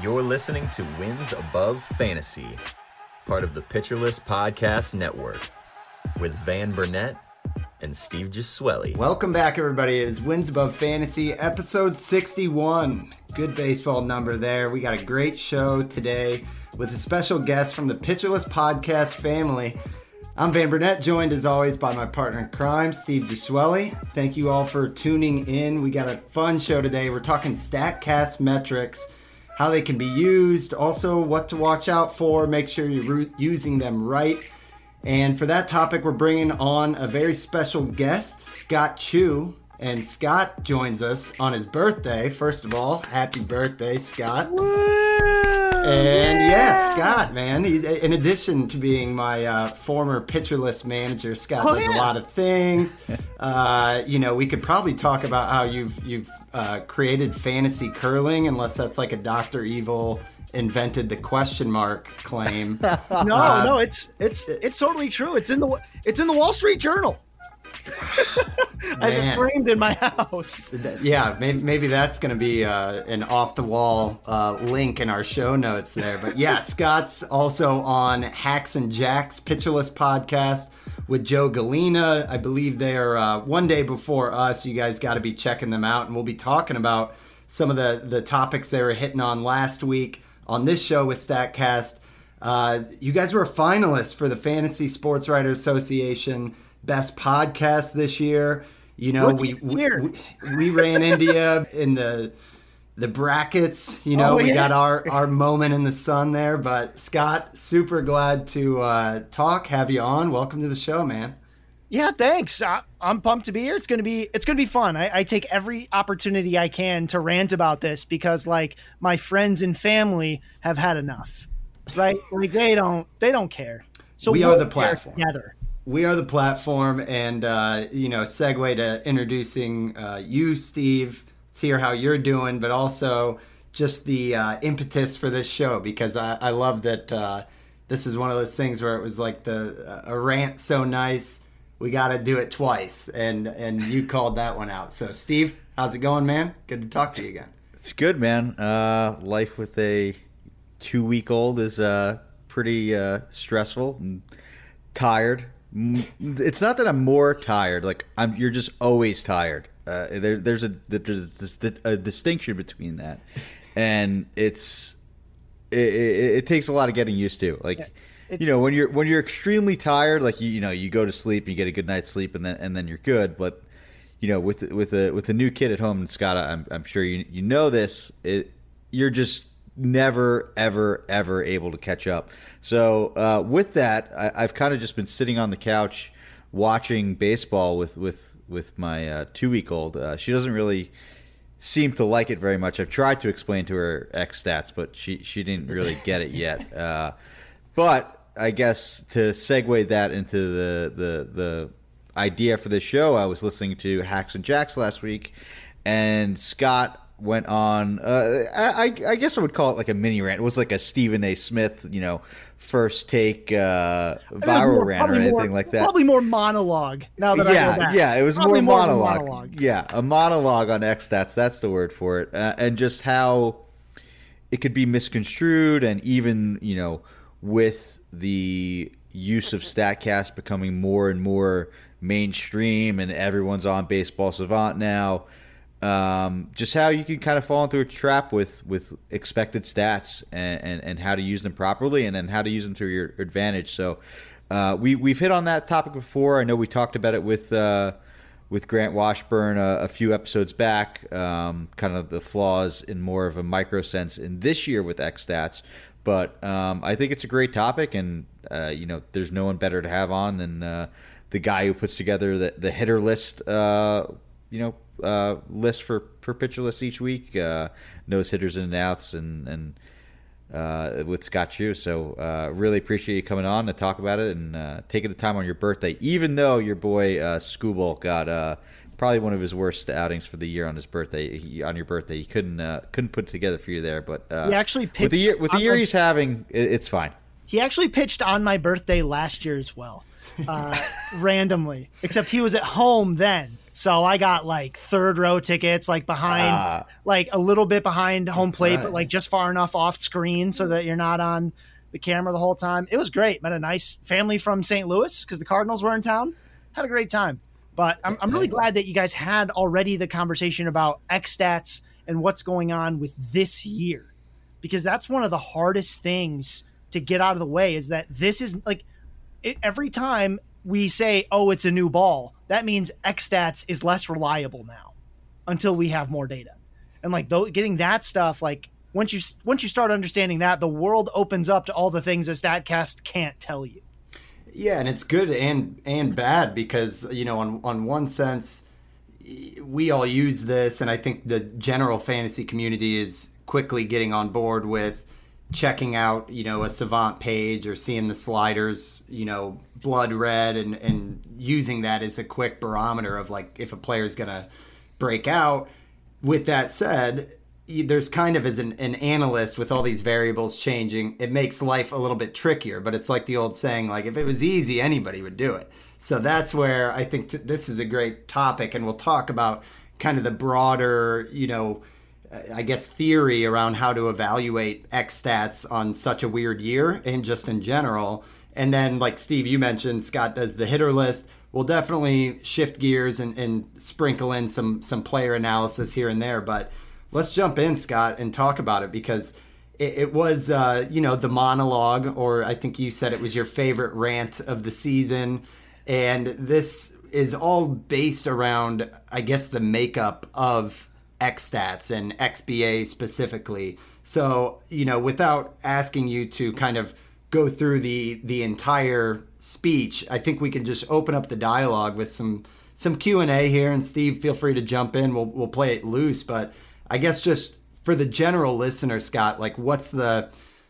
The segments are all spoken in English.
You're listening to Wins Above Fantasy, part of the Pitcher List Podcast Network, with Van Burnett and Steve Giswelli. Welcome back, everybody. It is Wins Above Fantasy, episode 61. Good baseball number there. We got a great show today with a special guest from the Pitcher List Podcast family. I'm Van Burnett, joined as always by my partner in crime, Steve Giswelli. Thank you all for tuning in. We got a fun show today. We're talking StatCast metrics, how they can be used, also what to watch out for, make sure you're using them right. And for that topic, we're bringing on a very special guest, Scott Chu. And Scott joins us on his birthday. First of all, happy birthday, Scott. Woo! And yeah, Scott, man, in addition to being my former Pitcher List manager, Scott does a lot of things. We could probably talk about how you've created fantasy curling, unless that's like a Dr. Evil invented the question mark claim. No, it's totally true. It's in the Wall Street Journal. I have it framed in my house. Yeah, maybe that's going to be an off-the-wall link in our show notes there. But yeah, Scott's also on Hacks and Jacks Pitcher List podcast with Joe Galena. I believe they're one day before us. You guys got to be checking them out. And we'll be talking about some of the topics they were hitting on last week on this show with StatCast. You guys were a finalist for the Fantasy Sports Writers Association Best Podcast this year. You know, we ran India in the brackets. You know, we got our moment in the sun there. But Scott, super glad to have you on. Welcome to the show, man. Yeah, thanks. I'm pumped to be here. It's gonna be fun. I take every opportunity I can to rant about this because, like, my friends and family have had enough. Right? Like they don't care. So we are the platform. Together. We are the platform, and segue to introducing you, Steve. Let's hear how you're doing, but also just the impetus for this show, because I love that this is one of those things where it was like a rant so nice, we got to do it twice, and you called that one out. So, Steve, how's it going, man? Good to talk to you again. It's good, man. Life with a 2-week-old is pretty stressful and tired. It's not that I'm more tired. Like you're just always tired. There's a distinction between that, and it takes a lot of getting used to. Like, when you're extremely tired, like you go to sleep, you get a good night's sleep, and then you're good. But with a new kid at home, and Scott, I'm sure you know this. You're just never ever able to catch up. So with that, I've kind of just been sitting on the couch watching baseball with my 2-week-old. She doesn't really seem to like it very much. I've tried to explain to her X stats, but she didn't really get it yet. But I guess to segue that into the idea for this show, I was listening to Hacks and Jacks last week, and Scott went on, I guess I would call it like a mini rant. It was like a Stephen A. Smith, first take viral rant or anything like that. Probably more monologue now that I go back. Yeah, it was probably more monologue. Yeah, a monologue on X stats. That's the word for it. And just how it could be misconstrued, and even, with the use of StatCast becoming more and more mainstream and everyone's on Baseball Savant now, just how you can kind of fall into a trap with expected stats and how to use them properly, and then how to use them to your advantage. So we've hit on that topic before. I know we talked about it with Grant Washburn a few episodes back, kind of the flaws in more of a micro sense in this year with X stats. But I think it's a great topic, and there's no one better to have on than the guy who puts together the hitter list. List for Pitcher List each week, knows hitters in and outs, and with Scott Chu. So really appreciate you coming on to talk about it and taking the time on your birthday, even though your boy Skubal got probably one of his worst outings for the year on his birthday. On your birthday, he couldn't put it together for you there, but he actually picked with the year he's having, it's fine. He actually pitched on my birthday last year as well, randomly, except he was at home then. So I got like third row tickets, like behind, like a little bit behind home plate, but like just far enough off screen so that you're not on the camera the whole time. It was great. Met a nice family from St. Louis because the Cardinals were in town. Had a great time. But I'm really glad that you guys had already the conversation about X-Stats and what's going on with this year, because that's one of the hardest things to get out of the way, is that this is like every time we say, oh, it's a new ball, that means X-Stats is less reliable now until we have more data. And like getting that stuff, like once you start understanding that, the world opens up to all the things a StatCast can't tell you. Yeah, and it's good and bad because, you know, on one sense, we all use this, and I think the general fantasy community is quickly getting on board with checking out, you know, a Savant page or seeing the sliders, you know, blood red, and using that as a quick barometer of like if a player's going to break out. With that said, there's kind of, as an analyst with all these variables changing, it makes life a little bit trickier, but it's like the old saying, like if it was easy, anybody would do it. So that's where I think this is a great topic, and we'll talk about kind of the broader, you know, I guess theory around how to evaluate X-Stats on such a weird year and just in general. And then, like Steve, you mentioned, Scott does the hitter list. We'll definitely shift gears and sprinkle in some player analysis here and there, but let's jump in, Scott, and talk about it, because it was, you know, the monologue, or I think you said it was your favorite rant of the season. And this is all based around, I guess, the makeup of X-Stats and XBA specifically. So, you know, without asking you to kind of go through the entire speech, I think we can just open up the dialogue with some Q&A here. And Steve, feel free to jump in. We'll play it loose, but I guess just for the general listener, Scott, like what's the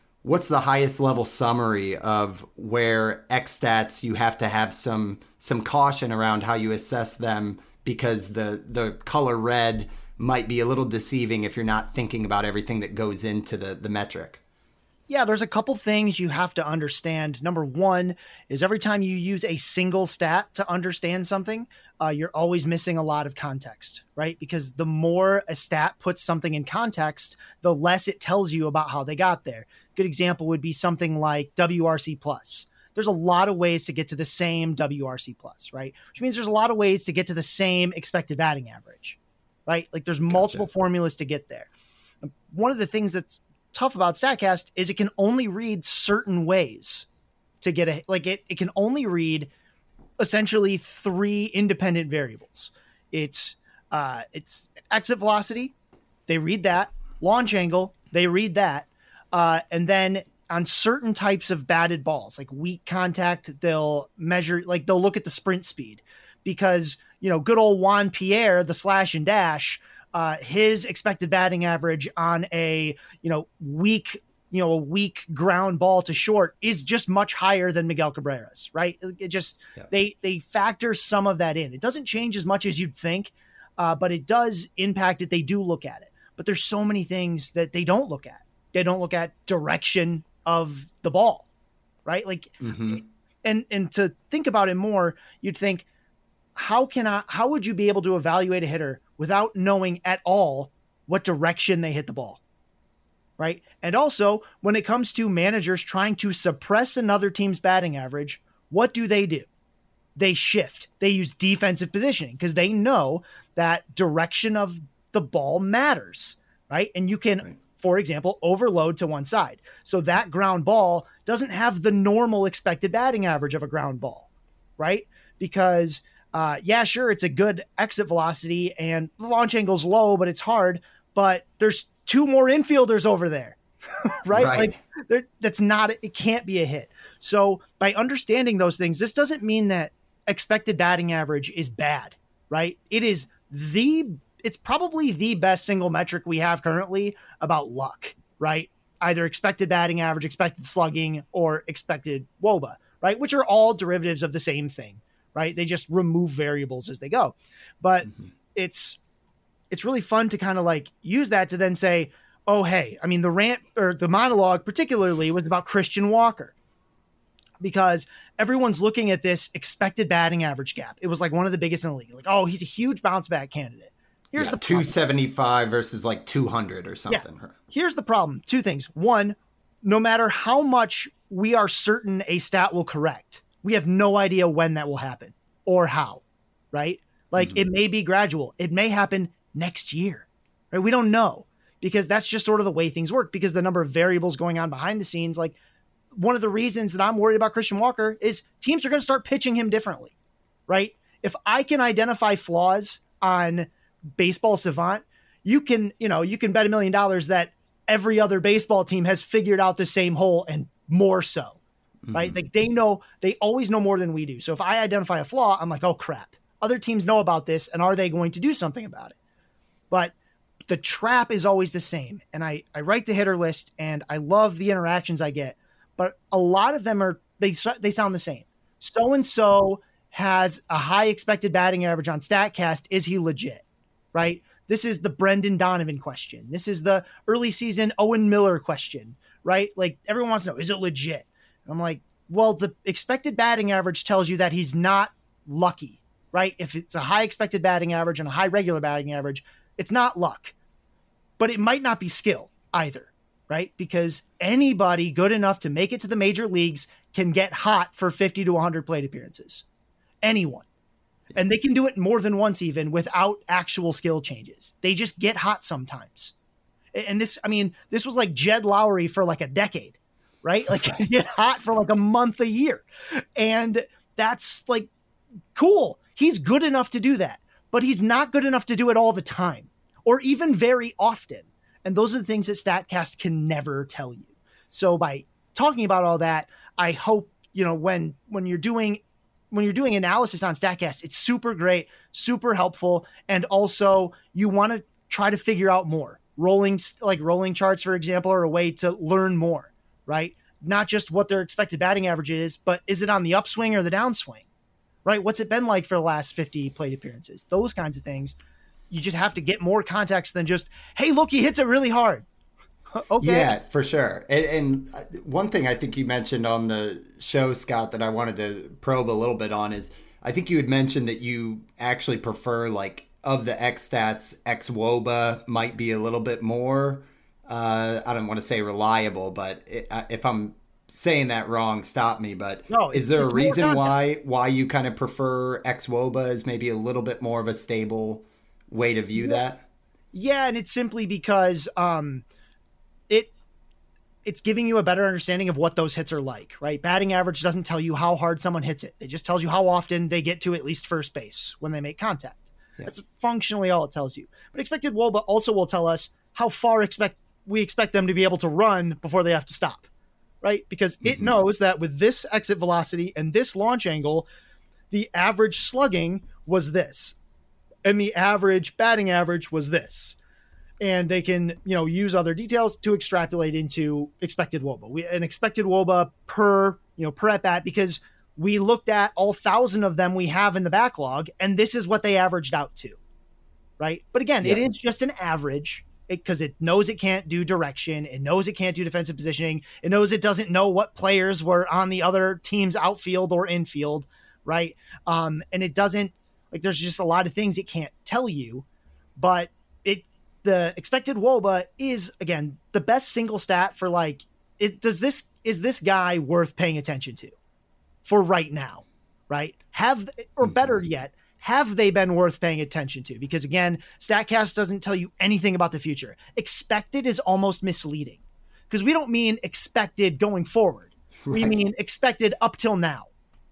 highest level summary of where X-Stats you have to have some caution around how you assess them, because the color red might be a little deceiving if you're not thinking about everything that goes into the metric? Yeah, there's a couple things you have to understand. Number one is every time you use a single stat to understand something, you're always missing a lot of context, right? Because the more a stat puts something in context, the less it tells you about how they got there. Good example would be something like WRC plus. There's a lot of ways to get to the same WRC plus, right? Which means there's a lot of ways to get to the same expected batting average, right? Like there's multiple formulas to get there. One of the things that's tough about StatCast is it can only read certain ways to get it can only read essentially three independent variables. It's exit velocity, they read that, launch angle, they read that, and then on certain types of batted balls, like weak contact, they'll measure, like they'll look at the sprint speed, because, you know, good old Juan Pierre, the slash and dash, his expected batting average on a weak ground ball to short is just much higher than Miguel Cabrera's, right? It just, they factor some of that in. It doesn't change as much as you'd think, but it does impact it. They do look at it, but there's so many things that they don't look at. They don't look at direction of the ball, right? Like, and to think about it more, you'd think, how would you be able to evaluate a hitter without knowing at all what direction they hit the ball, right? And also, when it comes to managers trying to suppress another team's batting average, what do? They shift. They use defensive positioning because they know that direction of the ball matters, right? And you can, for example, overload to one side. So that ground ball doesn't have the normal expected batting average of a ground ball, right? Because sure, it's a good exit velocity and the launch angle's low, but it's hard. But there's two more infielders over there, right? Like it can't be a hit. So by understanding those things, this doesn't mean that expected batting average is bad, right? It's probably the best single metric we have currently about luck, right? Either expected batting average, expected slugging, or expected WOBA, right? Which are all derivatives of the same thing. Right? They just remove variables as they go. But it's really fun to kind of like use that to then say, oh, hey, I mean, the rant or the monologue particularly was about Christian Walker, because everyone's looking at this expected batting average gap. It was like one of the biggest in the league. Like, oh, he's a huge bounce back candidate. Here's the 275 versus like 200 or something. Yeah. Here's the problem. Two things. One, no matter how much we are certain a stat will correct, we have no idea when that will happen or how, right? Like it may be gradual. It may happen next year, right? We don't know because that's just sort of the way things work because the number of variables going on behind the scenes. Like one of the reasons that I'm worried about Christian Walker is teams are going to start pitching him differently, right? If I can identify flaws on Baseball Savant, you can bet $1 million that every other baseball team has figured out the same hole and more so, right? Like they always know more than we do. So if I identify a flaw, I'm like, oh crap, other teams know about this. And are they going to do something about it? But the trap is always the same. And I write the hitter list and I love the interactions I get, but a lot of them they sound the same. So-and-so has a high expected batting average on StatCast. Is he legit? Right? This is the Brendan Donovan question. This is the early season Owen Miller question, right? Like everyone wants to know, is it legit? And I'm like, well, the expected batting average tells you that he's not lucky, right? If it's a high expected batting average and a high regular batting average, it's not luck, but it might not be skill either, right? Because anybody good enough to make it to the major leagues can get hot for 50 to 100 plate appearances. Anyone. And they can do it more than once even without actual skill changes. They just get hot sometimes. And this was like Jed Lowry for like a decade, right? Like get hot for like a month a year. And that's like cool. He's good enough to do that, but he's not good enough to do it all the time or even very often. And those are the things that StatCast can never tell you. So by talking about all that, I hope, when you're doing analysis on StatCast, it's super great, super helpful. And also you want to try to figure out more. Rolling charts, for example, are a way to learn more, right? Not just what their expected batting average is, but is it on the upswing or the downswing, right? What's it been like for the last 50 plate appearances? Those kinds of things. You just have to get more context than just, hey, look, he hits it really hard. Okay. Yeah, for sure. And one thing I think you mentioned on the show, Scott, that I wanted to probe a little bit on is I think you had mentioned that you actually prefer, like, of the X stats, xwOBA might be a little bit more, I don't want to say reliable, but if I'm saying that wrong, stop me. But no, is there a reason why you kind of prefer xwOBA as maybe a little bit more of a stable way to view that? Yeah, and it's simply because it's giving you a better understanding of what those hits are like, right? Batting average doesn't tell you how hard someone hits it. It just tells you how often they get to at least first base when they make contact. Yeah. That's functionally all it tells you. But expected wOBA also will tell us how far we expect them to be able to run before they have to stop, right? Because it knows that with this exit velocity and this launch angle, the average slugging was this, and the average batting average was this. And they can, use other details to extrapolate into expected wOBA. An expected wOBA per at bat, because we looked at all 1,000 of them we have in the backlog, and this is what they averaged out to, right? But again, It is just an average because it knows it can't do direction. It knows it can't do defensive positioning. It knows it doesn't know what players were on the other team's outfield or infield, right? And it doesn't, there's just a lot of things it can't tell you, but the expected wOBA is, again, the best single stat for is this guy worth paying attention to for right now, right? Better yet, have they been worth paying attention to? Because again, StatCast doesn't tell you anything about the future. Expected is almost misleading because we don't mean expected going forward. Right. We mean expected up till now.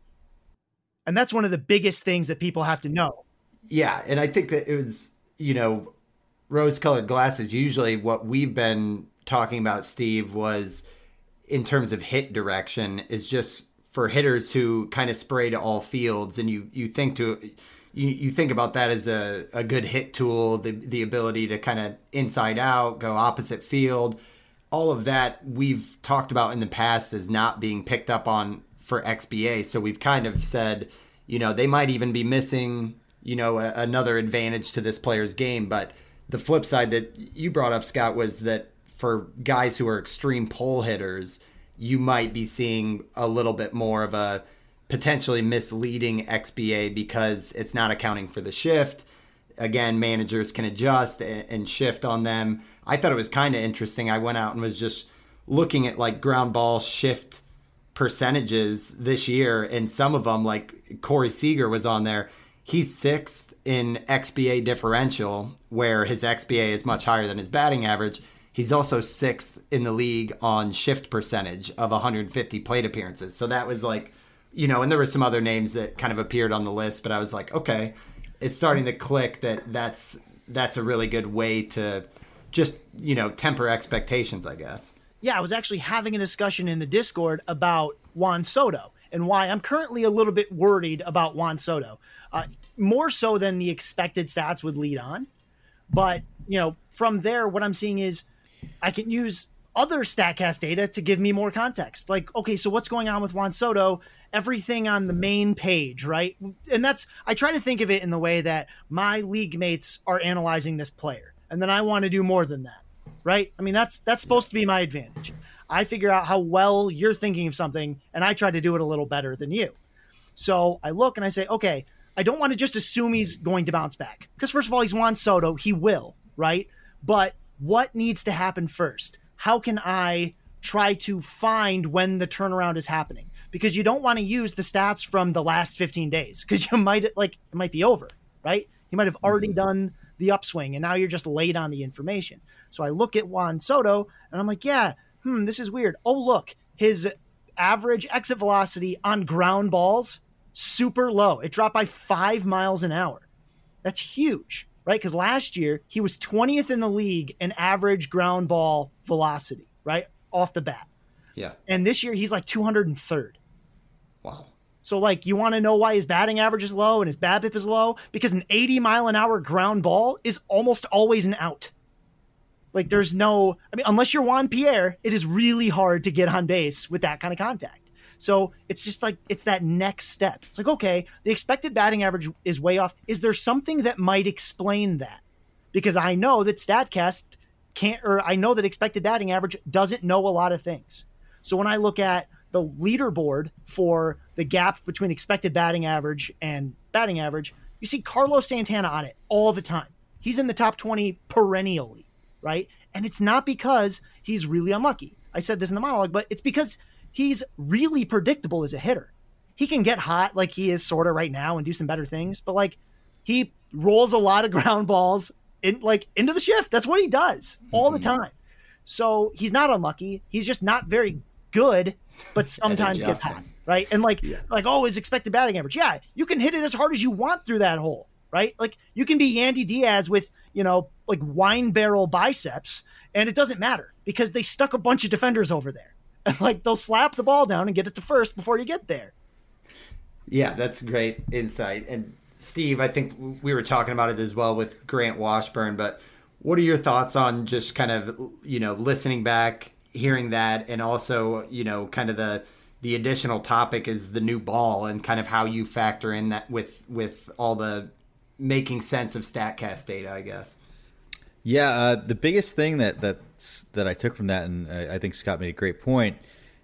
And that's one of the biggest things that people have to know. Yeah. And I think that it was, rose-colored glasses. Usually what we've been talking about, Steve, was in terms of hit direction is just for hitters who kind of spray to all fields. And you think about that as a good hit tool, the ability to kind of inside out, go opposite field. All of that we've talked about in the past as not being picked up on for XBA. So we've kind of said, they might even be missing, another advantage to this player's game. But the flip side that you brought up, Scott, was that for guys who are extreme pull hitters, you might be seeing a little bit more of a potentially misleading XBA because it's not accounting for the shift. Again, managers can adjust and shift on them. I thought it was kind of interesting. I went out and was just looking at like ground ball shift percentages this year, and some of them, like Corey Seager was on there. He's 6th in XBA differential, where his XBA is much higher than his batting average. He's also 6th in the league on shift percentage of 150 plate appearances. So that was like, you know, and there were some other names that kind of appeared on the list, but I was like, okay, it's starting to click that's a really good way to just, you know, temper expectations, I guess. Yeah, I was actually having a discussion in the Discord about Juan Soto and why I'm currently a little bit worried about Juan Soto, more so than the expected stats would lead on. But, you know, from there, what I'm seeing is I can use other StatCast data to give me more context. Like, okay, so what's going on with Juan Soto? Everything on the main page, right? And I try to think of it in the way that my league mates are analyzing this player. And then I want to do more than that, right? I mean, that's supposed to be my advantage. I figure out how well you're thinking of something, and I try to do it a little better than you. So I look and I say, okay, I don't want to just assume he's going to bounce back. Because first of all, he's Juan Soto. He will, right? But what needs to happen first? How can I try to find when the turnaround is happening? Because you don't want to use the stats from the last 15 days because it might be over, right? You might have already done the upswing and now you're just late on the information. So I look at Juan Soto and I'm like, yeah, this is weird. Oh, look, his average exit velocity on ground balls, super low. It dropped by 5 miles an hour. That's huge, right? Because last year he was 20th in the league in average ground ball velocity, right? Off the bat. Yeah. And this year he's like 203rd. Wow. So, like, you want to know why his batting average is low and his BABIP is low? Because an 80-mile-an-hour ground ball is almost always an out. Like, unless you're Juan Pierre, it is really hard to get on base with that kind of contact. So it's just like, it's that next step. It's like, okay, the expected batting average is way off. Is there something that might explain that? Because I know that StatCast I know that expected batting average doesn't know a lot of things. So when I look at the leaderboard for the gap between expected batting average and batting average, you see Carlos Santana on it all the time. He's in the top 20 perennially, right? And it's not because he's really unlucky. I said this in the monologue, but it's because he's really predictable as a hitter. He can get hot like he is sort of right now and do some better things, but like he rolls a lot of ground balls into the shift. That's what he does all the time. So he's not unlucky. He's just not very good, but sometimes gets hot, right? And his expected batting average. Yeah, you can hit it as hard as you want through that hole, right? Like you can be Yandy Diaz with, like wine barrel biceps, and it doesn't matter because they stuck a bunch of defenders over there. And like they'll slap the ball down and get it to first before you get there. Yeah, that's great insight. And Steve, I think we were talking about it as well with Grant Washburn, but what are your thoughts on just kind of, listening back, hearing that, and also, kind of the additional topic is the new ball and kind of how you factor in that with all the making sense of StatCast data, I guess. Yeah, the biggest thing that I took from that, and I think Scott made a great point,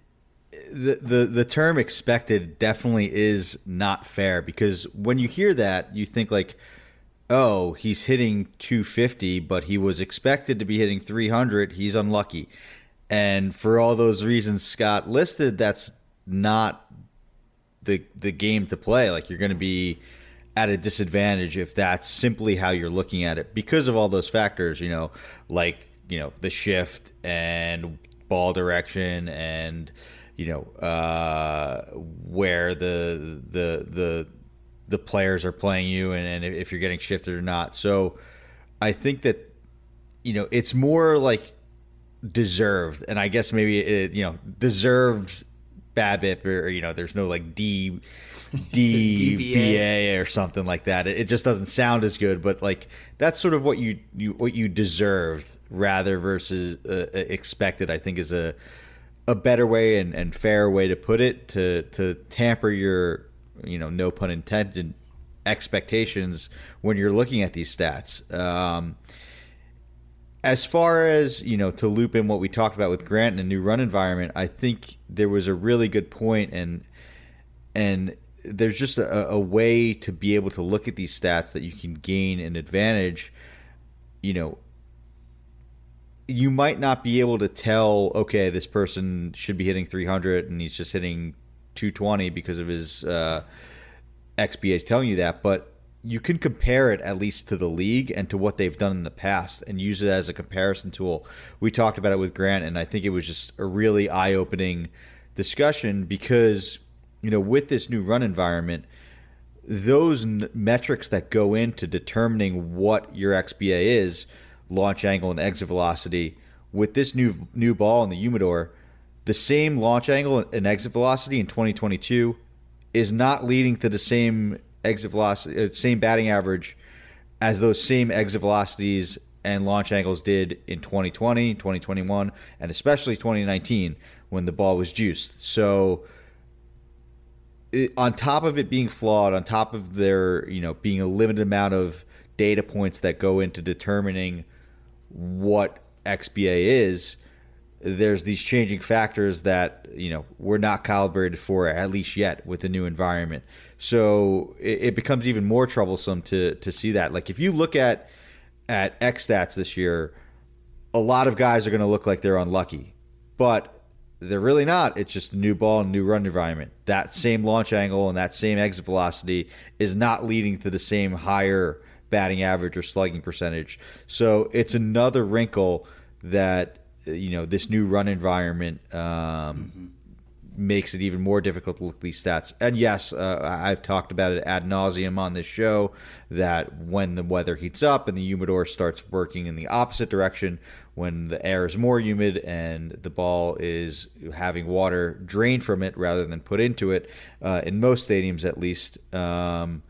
the term expected definitely is not fair, because when you hear that, you think like, oh, he's hitting 250, but he was expected to be hitting 300. He's unlucky. And for all those reasons Scott listed, that's not the game to play. Like, you're going to be at a disadvantage if that's simply how you're looking at it because of all those factors, the shift and ball direction and, where the players are playing you and if you're getting shifted or not. So I think that, it's more like deserved, and I guess maybe deserved BABIP or there's no like DBA or something like that. It just doesn't sound as good, but like that's sort of what you deserved rather versus expected. I think is a better way and fair way to put it, to tamper your no pun intended as far as, to loop in what we talked about with Grant and a new run environment, I think there was a really good point, and there's just a way to be able to look at these stats that you can gain an advantage. You might not be able to tell, okay, this person should be hitting 300 and he's just hitting 220 because of his XBA is telling you that, but you can compare it at least to the league and to what they've done in the past and use it as a comparison tool. We talked about it with Grant, and I think it was just a really eye-opening discussion because, with this new run environment, those metrics that go into determining what your XBA is, launch angle and exit velocity, with this new ball in the Humidor, the same launch angle and exit velocity in 2022 is not leading to the same exit velocity, same batting average as those same exit velocities and launch angles did in 2020, 2021, and especially 2019 when the ball was juiced. So on top of it being flawed, on top of there, being a limited amount of data points that go into determining what XBA is, there's these changing factors that, we're not calibrated for, at least yet, with the new environment. So it becomes even more troublesome to see that. Like, if you look at X stats this year, a lot of guys are going to look like they're unlucky, but they're really not. It's just a new ball and new run environment. That same launch angle and that same exit velocity is not leading to the same higher batting average or slugging percentage. So it's another wrinkle that, this new run environment makes it even more difficult to look at these stats. And yes, I've talked about it ad nauseum on this show that when the weather heats up and the humidor starts working in the opposite direction, when the air is more humid and the ball is having water drained from it rather than put into it, in most stadiums at least, offense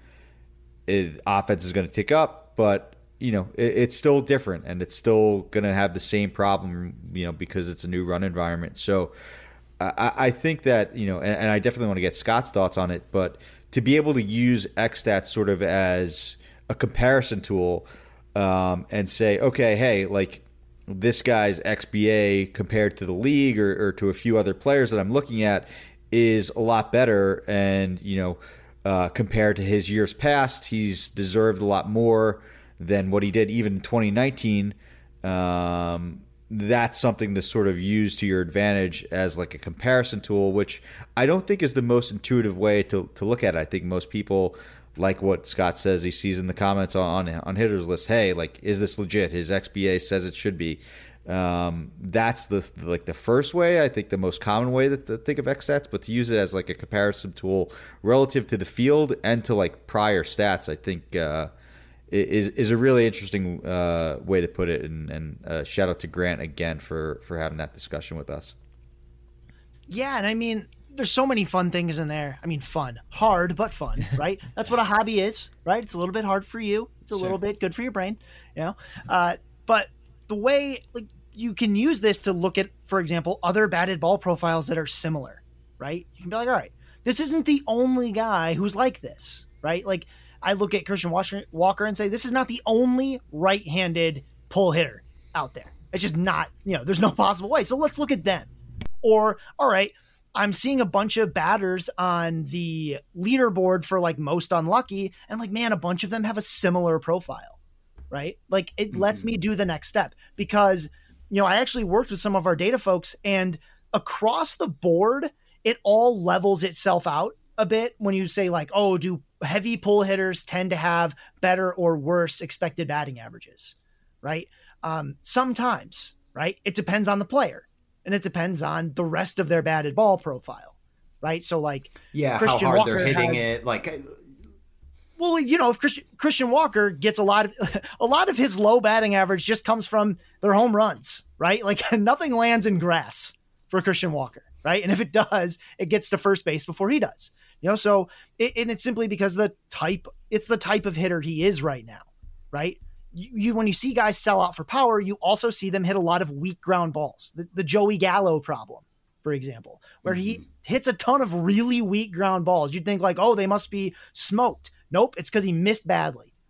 is going to tick up, but it's still different, and it's still going to have the same problem, because it's a new run environment. So I think that, and I definitely want to get Scott's thoughts on it, but to be able to use XStats sort of as a comparison tool, and say, okay, hey, like this guy's XBA compared to the league or to a few other players that I'm looking at is a lot better, and, compared to his years past, he's deserved a lot more than what he did even in 2019. That's something to sort of use to your advantage as like a comparison tool, which I don't think is the most intuitive way to look at it. I think most people, like what Scott says he sees in the comments on Hitters List, hey, like, is this legit? His XBA says it should be. That's the first way, I think the most common way to think of XStats, but to use it as like a comparison tool relative to the field and to like prior stats, I think is a really interesting way to put it. And shout out to Grant again for having that discussion with us. Yeah, and I mean, there's so many fun things in there. I mean, fun, hard, but fun, right? That's what a hobby is, right? It's a little bit hard for you. It's a little bit good for your brain, but the way, like, you can use this to look at, for example, other batted ball profiles that are similar, right? You can be like, all right, this isn't the only guy who's like this, right? Like, I look at Christian Walker and say, this is not the only right-handed pull hitter out there. It's just not, there's no possible way. So let's look at them. Or, all right, I'm seeing a bunch of batters on the leaderboard for like most unlucky, and like, man, a bunch of them have a similar profile, right? Like, it lets me do the next step because, I actually worked with some of our data folks, and across the board, it all levels itself out a bit when you say like, oh, do heavy pull hitters tend to have better or worse expected batting averages, right? Sometimes, right? It depends on the player, and it depends on the rest of their batted ball profile, right? So like, Christian how hard Walker they're hitting it, like. Well, if Christian Walker gets a lot of his low batting average just comes from their home runs, right? Like, nothing lands in grass for Christian Walker, right? And if it does, it gets to first base before he does. So it's simply because it's the type of hitter he is right now, right? You when you see guys sell out for power, you also see them hit a lot of weak ground balls. The Joey Gallo problem, for example, where he hits a ton of really weak ground balls. You'd think like, oh, they must be smoked. Nope, it's because he missed badly,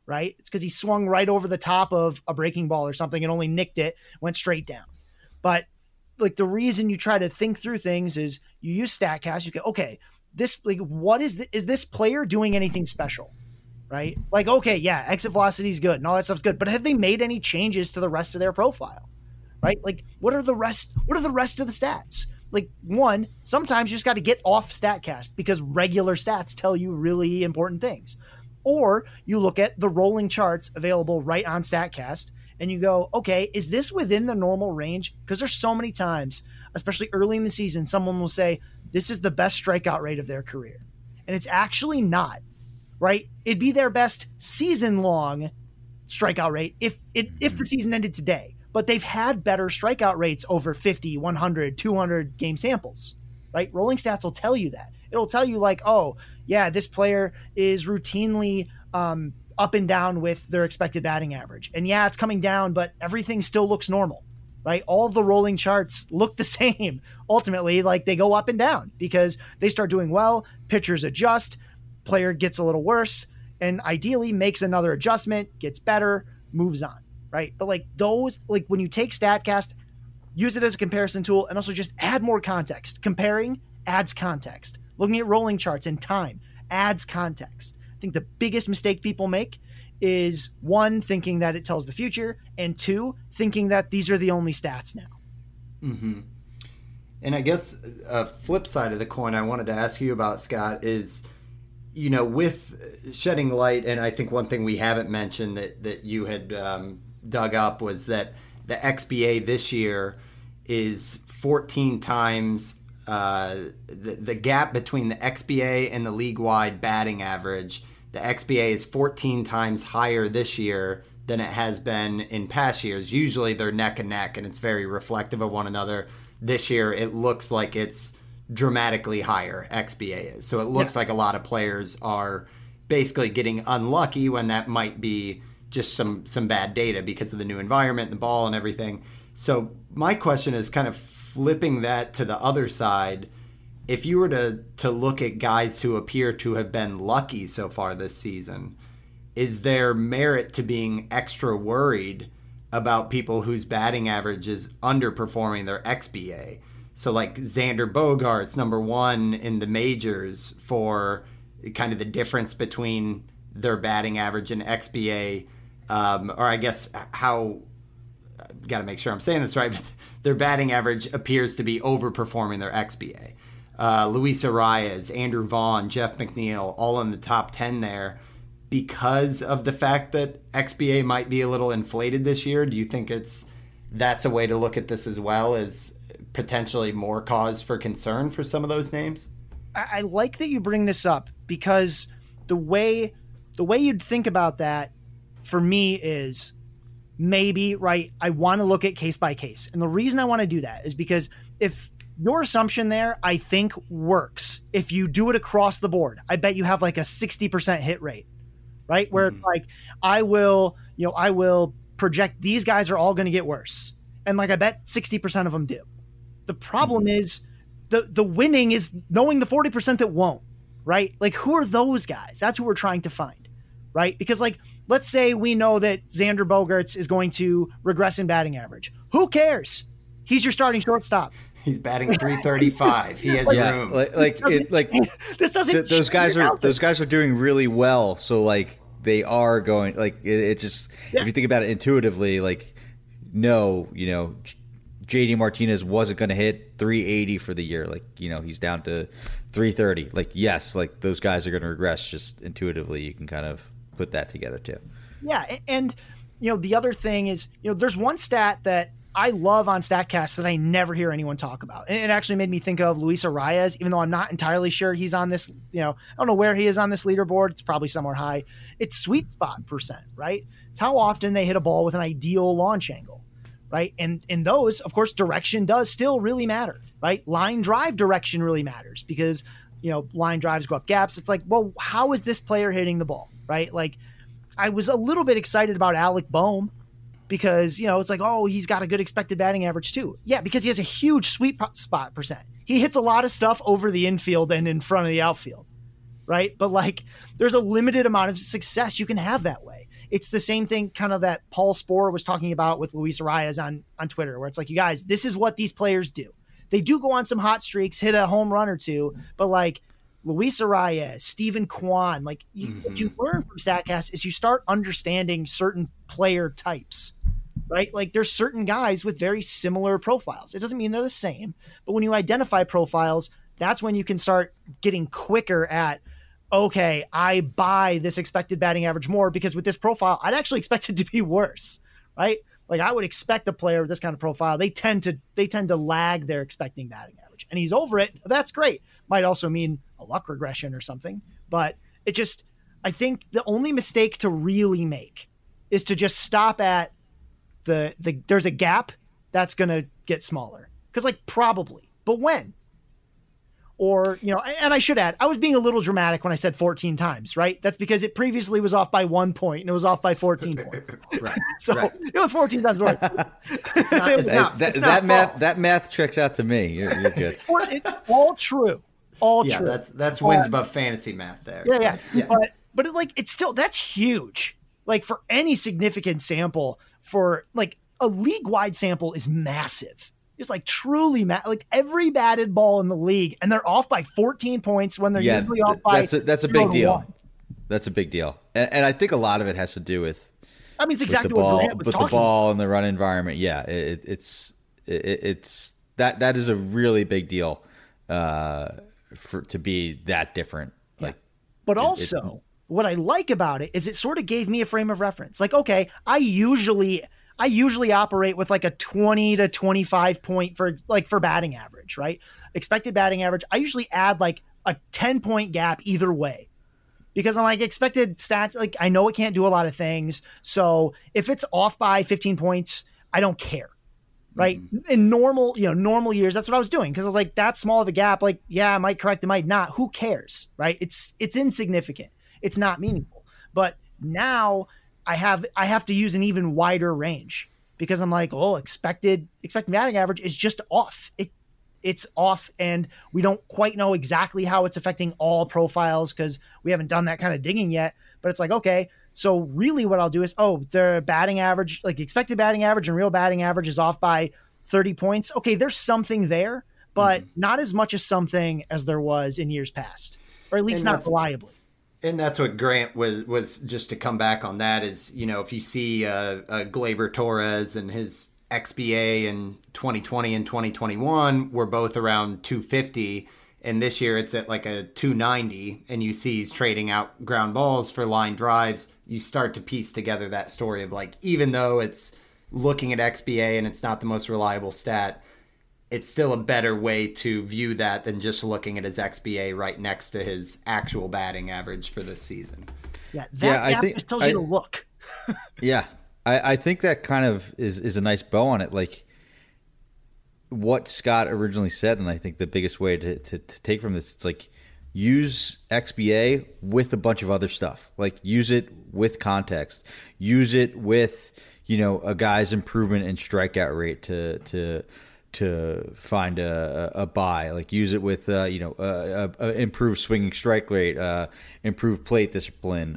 right? It's because he swung right over the top of a breaking ball or something and only nicked it, went straight down. But like the reason you try to think through things is you use StatCast. You go, okay, this like what is this player doing anything special, right? Like, okay, yeah, exit velocity is good and all that stuff's good, but have they made any changes to the rest of their profile, right? Like, what are the rest of the stats? Like, one, sometimes you just got to get off StatCast because regular stats tell you really important things. Or you look at the rolling charts available right on StatCast and you go, okay, is this within the normal range? Because there's so many times, especially early in the season, someone will say, this is the best strikeout rate of their career. And it's actually not, right? It'd be their best season-long strikeout rate if the season ended today. But they've had better strikeout rates over 50, 100, 200 game samples, right? Rolling Stats will tell you that. It'll tell you like, oh, yeah, this player is routinely up and down with their expected batting average. And yeah, it's coming down, but everything still looks normal, right? All of the rolling charts look the same. Ultimately, like they go up and down because they start doing well, pitchers adjust, player gets a little worse, and ideally makes another adjustment, gets better, moves on. Right. But like those, like when you take StatCast, use it as a comparison tool and also just add more context. Comparing adds context. Looking at rolling charts and time adds context. I think the biggest mistake people make is one, thinking that it tells the future, and two, thinking that these are the only stats now. Mm-hmm. And I guess a flip side of the coin I wanted to ask you about, Scott, is, you know, with shedding light, and I think one thing we haven't mentioned that you had dug up was that the XBA this year is 14 times the gap between the XBA and the league-wide batting average. The XBA is 14 times higher this year than it has been in past years. Usually they're neck and neck, and it's very reflective of one another. This year it looks like it's dramatically higher, XBA is. So it looks like a lot of players are basically getting unlucky when that might be just some bad data because of the new environment, the ball and everything. So my question is kind of flipping that to the other side. If you were to look at guys who appear to have been lucky so far this season, is there merit to being extra worried about people whose batting average is underperforming their XBA? So like Xander Bogaerts, number one in the majors for kind of the difference between their batting average and XBA. Or I guess how, got to make sure I'm saying this right, but their batting average appears to be overperforming their XBA. Luis Arias, Andrew Vaughn, Jeff McNeil, all in the top 10 there because of the fact that XBA might be a little inflated this year. Do you think that's a way to look at this as well, as potentially more cause for concern for some of those names? I like that you bring this up because the way you'd think about that for me is maybe, right, I want to look at case by case. And the reason I want to do that is because if your assumption there, I think, works, if you do it across the board, I bet you have like a 60% hit rate, right? Where it's like, I will project these guys are all going to get worse. And like, I bet 60% of them do. The problem is the winning is knowing the 40% that won't, right? Like, who are those guys? That's who we're trying to find. Right? Because like, let's say we know that Xander Bogaerts is going to regress in batting average. Who cares? He's your starting shortstop. He's batting .335. He has room. This doesn't. Those guys are doing really well. So like they are going like it just if you think about it intuitively, like no, you know, JD Martinez wasn't going to hit 380 for the year. Like, you know, he's down to 330. Like, yes, like those guys are going to regress. Just intuitively, you can kind of put that together too. Yeah, and you know the other thing is, you know, there's one stat that I love on StatCast that I never hear anyone talk about, and it actually made me think of Luis Arias, even though I'm not entirely sure he's on this. You know, I don't know where he is on this leaderboard. It's probably somewhere high. It's sweet spot percent, right? It's how often they hit a ball with an ideal launch angle, right? And in those, of course, direction does still really matter, right? Line drive direction really matters because, you know, line drives go up gaps. It's like, well, how is this player hitting the ball, right? Like, I was a little bit excited about Alec Boehm because, you know, it's like, oh, he's got a good expected batting average too. Yeah, because he has a huge sweet spot percent. He hits a lot of stuff over the infield and in front of the outfield, right? But like, there's a limited amount of success you can have that way. it's the same thing kind of that Paul Sporer was talking about with Luis Arias on Twitter, where it's like, you guys, this is what these players do. They do go on some hot streaks, hit a home run or two, but like Luis Arias, Steven Kwan, like what you learn from StatCast is you start understanding certain player types, right? Like there's certain guys with very similar profiles. It doesn't mean they're the same, but when you identify profiles, that's when you can start getting quicker at, okay, I buy this expected batting average more because with this profile, I'd actually expect it to be worse, right? Like I would expect a player with this kind of profile, they tend to lag their expecting batting average, and he's over it. That's great. Might also mean a luck regression or something, but I think the only mistake to really make is to just stop at there's a gap that's going to get smaller. Cause like probably, but when? Or, and I should add, I was being a little dramatic when I said 14 times, right? That's because it previously was off by 1 point and it was off by 14 points. Right. So right. It was 14 times worse. That math checks out to me. You're good. It's all true. All true. That's wins above fantasy math there. Yeah. But it's still, that's huge. Like for any significant sample, for like a league-wide sample is massive. It's like truly like every batted ball in the league, and they're off by 14 points when they're usually off by. That's a big deal. That's a big deal, and I think a lot of it has to do with. I mean, it's exactly what Grant was talking about. The ball and the run environment. Yeah, it's that is a really big deal to be that different. Like, but also what I like about it is it sort of gave me a frame of reference. Like, okay, I usually operate with like a 20 to 25 point for batting average, right? Expected batting average. I usually add like a 10-point gap either way because I'm like expected stats. Like I know it can't do a lot of things. So if it's off by 15 points, I don't care. Right. Mm-hmm. In normal years, that's what I was doing. Cause I was like, that small of a gap, like, yeah, I might correct, it might not. Who cares? Right. It's insignificant. It's not meaningful. But now I have to use an even wider range because I'm like, expected batting average is just off. It's off, and we don't quite know exactly how it's affecting all profiles because we haven't done that kind of digging yet. But it's like, okay, so really what I'll do is, their batting average, like expected batting average and real batting average is off by 30 points. Okay, there's something there, but not as much as something as there was in years past, or at least not reliably. And that's what Grant was just to come back on that is, if you see Gleyber Torres and his XBA in 2020 and 2021 were both around 250, and this year it's at like a 290, and you see he's trading out ground balls for line drives, you start to piece together that story of like, even though it's looking at XBA and it's not the most reliable stat, it's still a better way to view that than just looking at his XBA right next to his actual batting average for this season. Yeah, that just tells you to look. Yeah, I think that kind of is a nice bow on it. Like what Scott originally said, and I think the biggest way to take from this, it's like use XBA with a bunch of other stuff. Like use it with context. Use it with, a guy's improvement in strikeout rate to find a buy, like use it with improved swinging strike rate, improved plate discipline,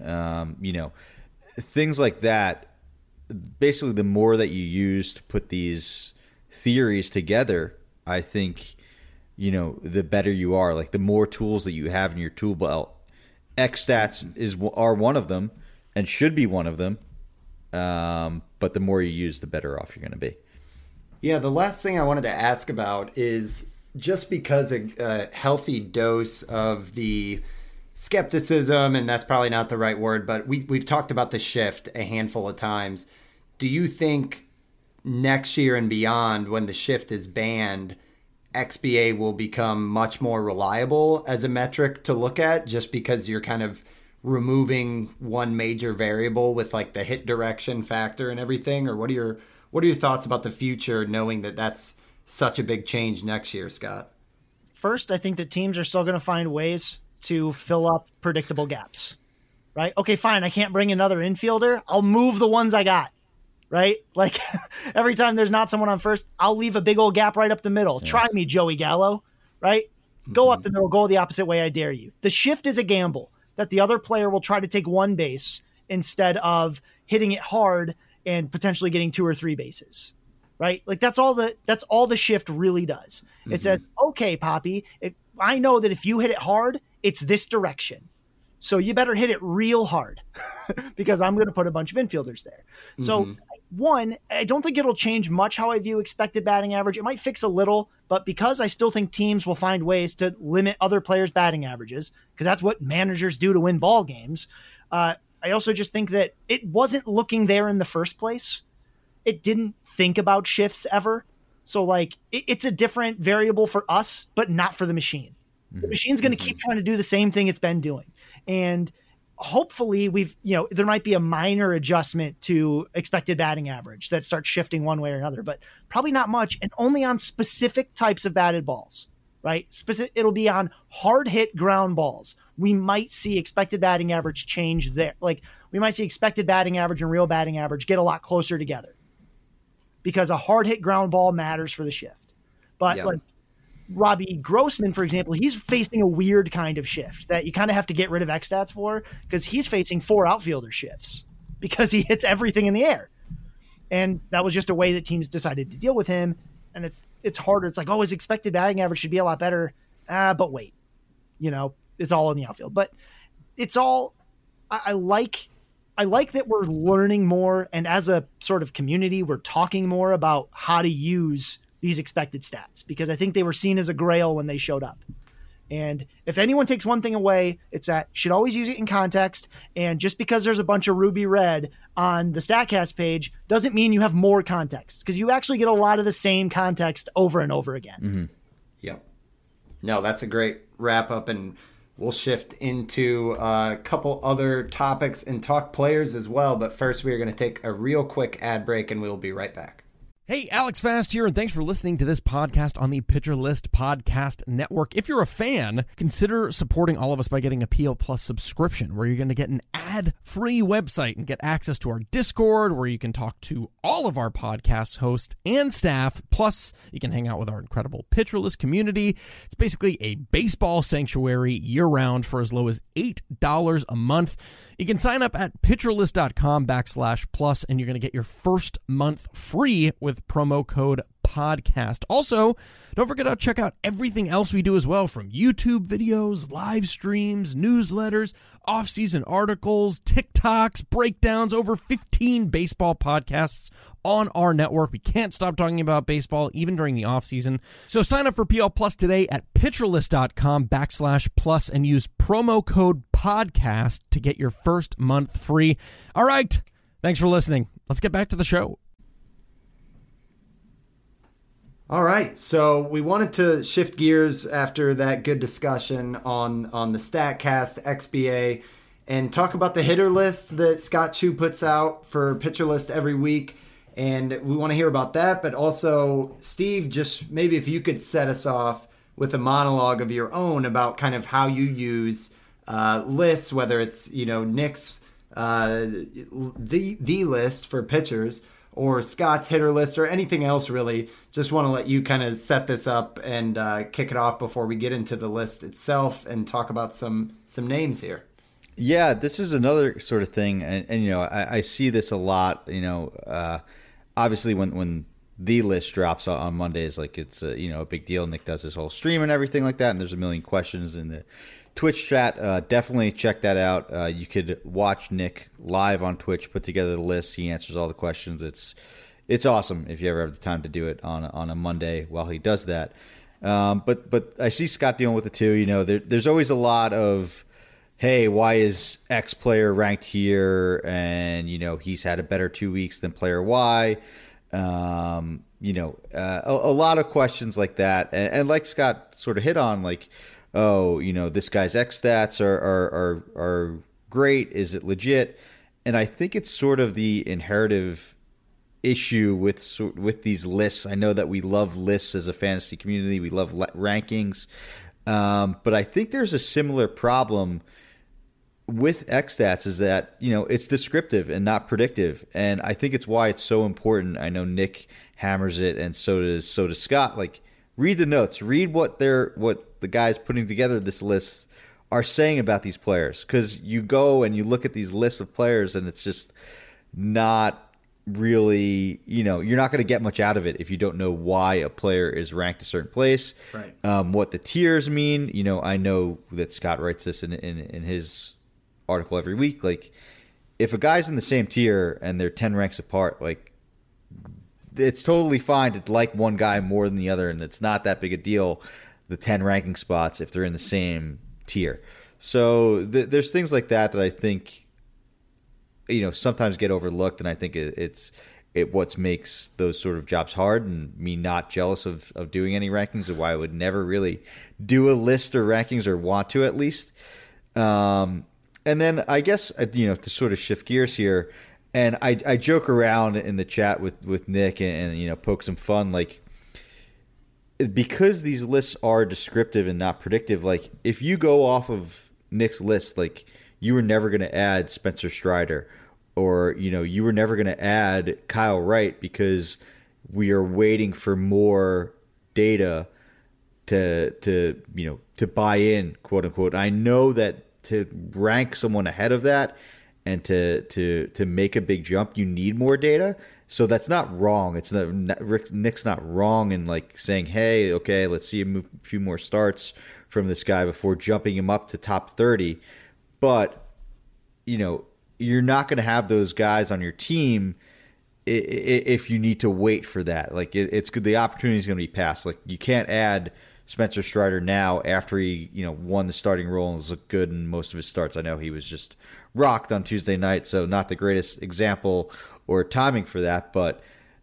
things like that. Basically, the more that you use to put these theories together, I think the better you are. Like the more tools that you have in your tool belt, XStats are one of them and should be one of them. But the more you use, the better off you're going to be. Yeah, the last thing I wanted to ask about is just because a healthy dose of the skepticism, and that's probably not the right word, but we've talked about the shift a handful of times. Do you think next year and beyond, when the shift is banned, XBA will become much more reliable as a metric to look at just because you're kind of removing one major variable with like the hit direction factor and everything? Or what are your thoughts about the future, knowing that that's such a big change next year, Scott? First, I think that teams are still going to find ways to fill up predictable gaps, right? Okay, fine. I can't bring another infielder. I'll move the ones I got, right? Like every time there's not someone on first, I'll leave a big old gap right up the middle. Yeah. Try me, Joey Gallo, right? Go up the middle, go the opposite way. I dare you. The shift is a gamble that the other player will try to take one base instead of hitting it hard and potentially getting 2 or 3 bases, right? Like that's all the shift really does. It says, okay, Poppy, I know that if you hit it hard, it's this direction. So you better hit it real hard because I'm going to put a bunch of infielders there. So one, I don't think it'll change much how I view expected batting average. It might fix a little, but because I still think teams will find ways to limit other players' batting averages, because that's what managers do to win ball games. I also just think that it wasn't looking there in the first place. It didn't think about shifts ever. So like it's a different variable for us, but not for the machine. The machine's going to keep trying to do the same thing it's been doing. And hopefully there might be a minor adjustment to expected batting average that starts shifting one way or another, but probably not much, and only on specific types of batted balls, right? It'll be on hard hit ground balls. We might see expected batting average change there. Like we might see expected batting average and real batting average get a lot closer together because a hard hit ground ball matters for the shift. But like Robbie Grossman, for example, he's facing a weird kind of shift that you kind of have to get rid of X-Stats for because he's facing 4 outfielder shifts because he hits everything in the air. And that was just a way that teams decided to deal with him. And it's harder. It's like, oh, his expected batting average should be a lot better. But wait, it's all in the outfield. But it's all I like that we're learning more. And as a sort of community, we're talking more about how to use these expected stats, because I think they were seen as a grail when they showed up. And if anyone takes one thing away, it's that you should always use it in context. And just because there's a bunch of ruby red on the StatCast page doesn't mean you have more context, because you actually get a lot of the same context over and over again. Yep. No, that's a great wrap up, and we'll shift into a couple other topics and talk players as well. But first, we are going to take a real quick ad break, and we'll be right back. Hey, Alex Fast here, and thanks for listening to this podcast on the Pitcher List Podcast Network. If you're a fan, consider supporting all of us by getting a PL Plus subscription, where you're going to get an ad-free website and get access to our Discord, where you can talk to all of our podcast hosts and staff. Plus, you can hang out with our incredible Pitcher List community. It's basically a baseball sanctuary year-round for as low as $8 a month. You can sign up at pitcherlist.com/plus, and you're going to get your first month free with promo code podcast. Also, don't forget to check out everything else we do as well, from YouTube videos, live streams, newsletters, off-season articles, TikToks, breakdowns, over 15 baseball podcasts on our network. We can't stop talking about baseball even during the off-season. So sign up for PL Plus today at pitcherlist.com/plus and use promo code podcast to get your first month free. All right. Thanks for listening. Let's get back to the show. All right, so we wanted to shift gears after that good discussion on the StatCast XBA and talk about the hitter list that Scott Chu puts out for Pitcher List every week. And we want to hear about that, but also, Steve, just maybe if you could set us off with a monologue of your own about kind of how you use lists, whether it's, Nick's the list for pitchers, or Scott's hitter list, or anything else really. Just want to let you kind of set this up and kick it off before we get into the list itself and talk about some names here. Yeah, this is another sort of thing, and I see this a lot. Obviously when the list drops on Mondays, like it's a big deal. Nick does his whole stream and everything like that, and there's a million questions in the Twitch chat. Definitely check that out. You could watch Nick live on Twitch, put together the list. He answers all the questions. It's awesome if you ever have the time to do it on a Monday while he does that. But I see Scott dealing with it too. There's always a lot of, hey, why is X player ranked here? And he's had a better 2 weeks than player Y. A lot of questions like that, and like Scott sort of hit on, like, oh, this guy's X stats are great. Is it legit? And I think it's sort of the inheritive issue with these lists. I know that we love lists as a fantasy community. We love rankings. But I think there's a similar problem with X stats, is that, it's descriptive and not predictive. And I think it's why it's so important. I know Nick hammers it, and so does Scott. Like, read the notes, read what the guys putting together this list are saying about these players, because you go and you look at these lists of players and it's just not really, you're not going to get much out of it if you don't know why a player is ranked a certain place, right? What the tiers mean. I know that Scott writes this in his article every week. Like, if a guy's in the same tier and they're 10 ranks apart, like, it's totally fine to like one guy more than the other, and it's not that big a deal, the 10 ranking spots, if they're in the same tier. So there's things like that I think sometimes get overlooked, and I think it's what makes those sort of jobs hard, and me not jealous of doing any rankings, and why I would never really do a list or rankings, or want to at least. And then I guess to sort of shift gears here, and I joke around in the chat with Nick and poke some fun, like, because these lists are descriptive and not predictive. Like, if you go off of Nick's list, like, you were never going to add Spencer Strider, or you were never going to add Kyle Wright, because we are waiting for more data to buy in, quote unquote. I know that to rank someone ahead of that and to make a big jump, you need more data. So that's not wrong. It's Nick's not wrong in like saying, hey, okay, let's see a few more starts from this guy before jumping him up to top 30. But you're not going to have those guys on your team if you need to wait for that. Like, it's good. The opportunity is going to be passed. Like, you can't add Spencer Strider now after he won the starting role and was looked good in most of his starts. I know he was just rocked on Tuesday night, so not the greatest example or timing for that. But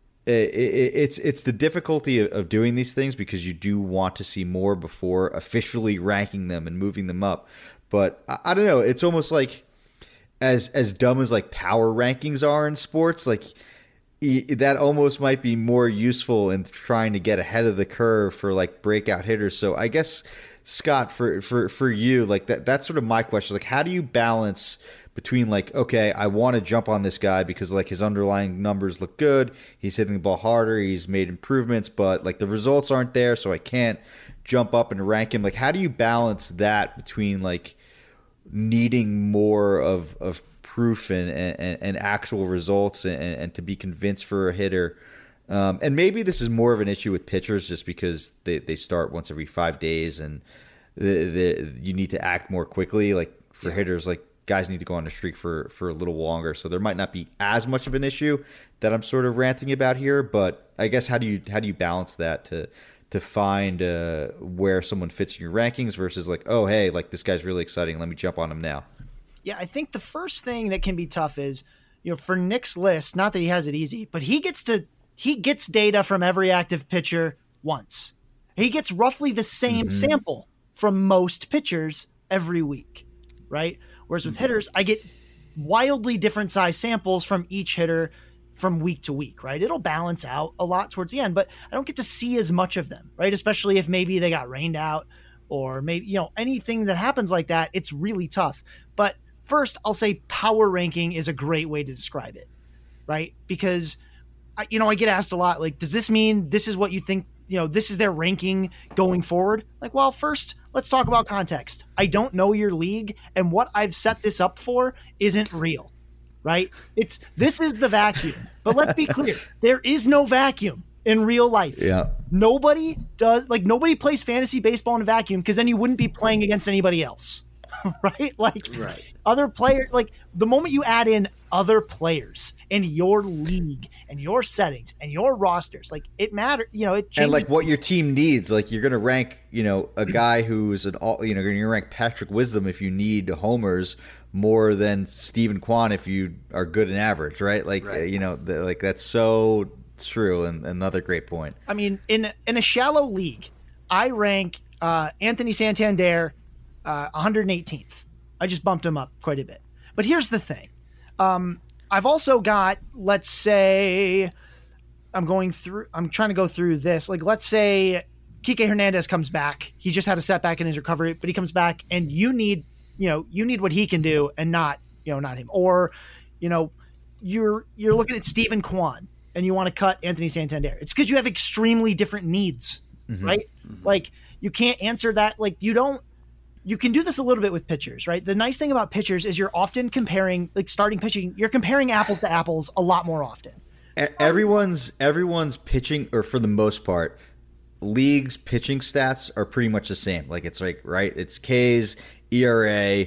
it's the difficulty of doing these things, because you do want to see more before officially ranking them and moving them up. But I don't know. It's almost like, as dumb as like power rankings are in sports, like that almost might be more useful in trying to get ahead of the curve for like breakout hitters. So I guess, Scott, for you, like that's sort of my question. Like, how do you balance between like, okay, I want to jump on this guy because like his underlying numbers look good, he's hitting the ball harder, he's made improvements, but like the results aren't there, so I can't jump up and rank him. Like, how do you balance that between like needing more of proof and actual results and to be convinced for a hitter? And maybe this is more of an issue with pitchers, just because they start once every 5 days, and you need to act more quickly. Like, for hitters, like, guys need to go on a streak for a little longer, so there might not be as much of an issue that I'm sort of ranting about here. But I guess how do you balance that to find where someone fits in your rankings versus like, oh, hey, like this guy's really exciting, let me jump on him now? Yeah, I think the first thing that can be tough is, for Nick's list, not that he has it easy, but he gets data from every active pitcher once. He gets roughly the same sample from most pitchers every week, right? Whereas with hitters, I get wildly different size samples from each hitter from week to week, right? It'll balance out a lot towards the end, but I don't get to see as much of them, right? Especially if maybe they got rained out, or maybe, anything that happens like that, it's really tough. But first, I'll say power ranking is a great way to describe it, right? Because, I get asked a lot, like, does this mean this is what you think, this is their ranking going forward? Like, well, first, let's talk about context. I don't know your league, and what I've set this up for isn't real, right? This is the vacuum. But let's be clear, there is no vacuum in real life. Yeah. Nobody plays fantasy baseball in a vacuum, because then you wouldn't be playing against anybody else. Right? Like, right. Other players, like the moment you add in other players in your league and your settings and your rosters, like it matters, it changes. And like what your team needs, like you're going to rank, a guy who's you're going to rank Patrick Wisdom if you need homers more than Stephen Kwan if you are good and average, right? Like, right. Like that's so true. And another great point. I mean, in a shallow league, I rank Anthony Santander 118th. I just bumped him up quite a bit. But here's the thing. I've also got, let's say, I'm trying to go through this. Like, let's say Kike Hernandez comes back. He just had a setback in his recovery, but he comes back, and you need what he can do, and not him. Or, you're looking at Stephen Kwan, and you want to cut Anthony Santander. It's because you have extremely different needs, right? Mm-hmm. Like, you can't answer that. Like, you you can do this a little bit with pitchers, right? The nice thing about pitchers is you're often comparing, like starting pitching, you're comparing apples to apples a lot more often. Everyone's pitching, or for the most part, leagues pitching stats are pretty much the same. Like it's like, right? It's Ks, ERA,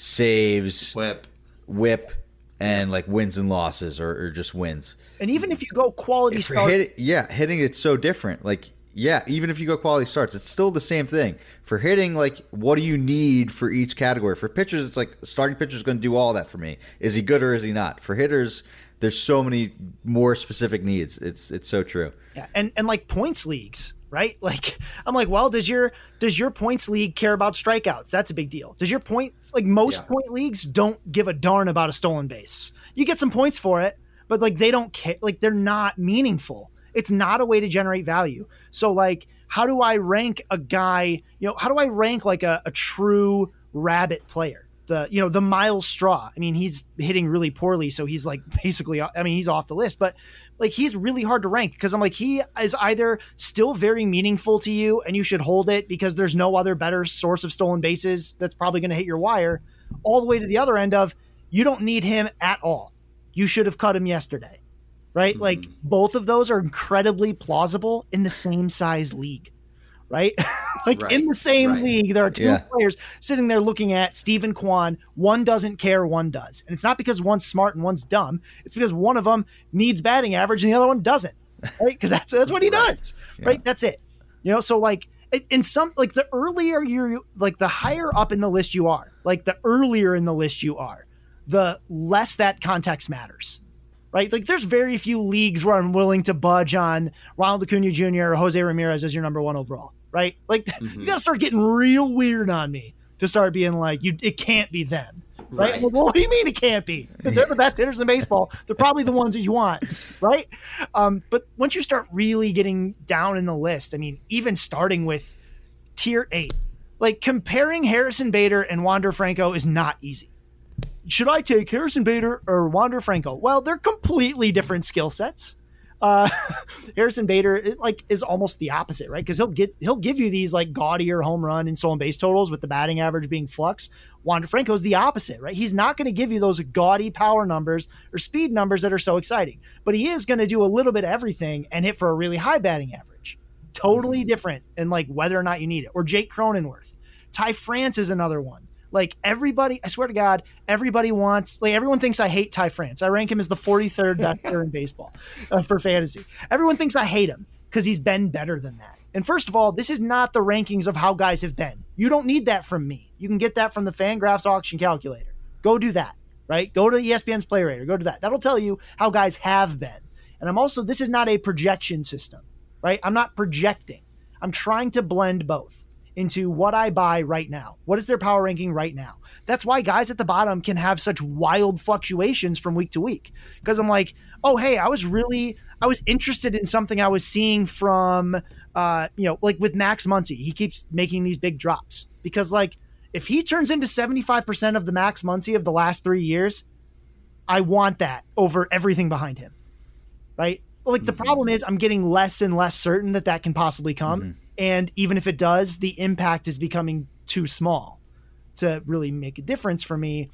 saves, whip, and like wins and losses, or just wins. And even if you go quality starts, hitting it's so different. Like, even if you go quality starts, it's still the same thing. For hitting, like, what do you need for each category? For pitchers, it's like starting pitcher is going to do all that for me. Is he good or is he not? For hitters, there's so many more specific needs. It's so true. Yeah, and like points leagues, right? Like I'm like, well, does your points league care about strikeouts? That's a big deal. Does your points, like most point leagues don't give a darn about a stolen base. You get some points for it, but like they don't care, like they're not meaningful. It's not a way to generate value. So like, how do I rank a guy, how do I rank like a true rabbit player? The Miles Straw. I mean, he's hitting really poorly. So he's like basically, he's off the list, but like he's really hard to rank because I'm like, he is either still very meaningful to you and you should hold it because there's no other better source of stolen bases that's probably going to hit your wire, all the way to the other end of you don't need him at all. You should have cut him yesterday, right? Mm-hmm. Like both of those are incredibly plausible in the same size league. Right? In the same league, there are two players sitting there looking at Stephen Kwan. One doesn't care, one does. And it's not because one's smart and one's dumb. It's because one of them needs batting average and the other one doesn't. Right? Because that's what he does. Right? That's it. So like in some, like the earlier like the higher up in the list you are, like the earlier in the list you are, the less that context matters. Right? Like there's very few leagues where I'm willing to budge on Ronald Acuna Jr. or Jose Ramirez as your number one overall. Right? Like you got to start getting real weird on me to start being like, it can't be them. Right? Well, what do you mean it can't be? They're the best hitters in baseball. They're probably the ones that you want. Right? But once you start really getting down in the list, I mean, even starting with tier 8, like comparing Harrison Bader and Wander Franco is not easy. Should I take Harrison Bader or Wander Franco? Well, they're completely different skill sets. Harrison Bader is almost the opposite, right? Because he'll give you these like gaudier home run and stolen base totals with the batting average being flux. Wander Franco is the opposite, right? He's not going to give you those gaudy power numbers or speed numbers that are so exciting, but he is going to do a little bit of everything and hit for a really high batting average. Totally different in like whether or not you need it. Or Jake Cronenworth. Ty France is another one. Like everybody, I swear to God, everybody wants, like everyone thinks I hate Ty France. I rank him as the 43rd best player in baseball for fantasy. Everyone thinks I hate him because he's been better than that. And first of all, this is not the rankings of how guys have been. You don't need that from me. You can get that from the Fangraphs auction calculator. Go do that, right? Go to ESPN's Play Rater. Go do that. That'll tell you how guys have been. And this is not a projection system, right? I'm not projecting. I'm trying to blend both into what I buy right now. What is their power ranking right now? That's why guys at the bottom can have such wild fluctuations from week to week. Because I'm like, oh, hey, I was interested in something I was seeing from, like with Max Muncy. He keeps making these big drops. Because like, if he turns into 75% of the Max Muncy of the last 3 years, I want that over everything behind him. Right? Like the problem is I'm getting less and less certain that can possibly come. Mm-hmm. And even if it does, the impact is becoming too small to really make a difference for me.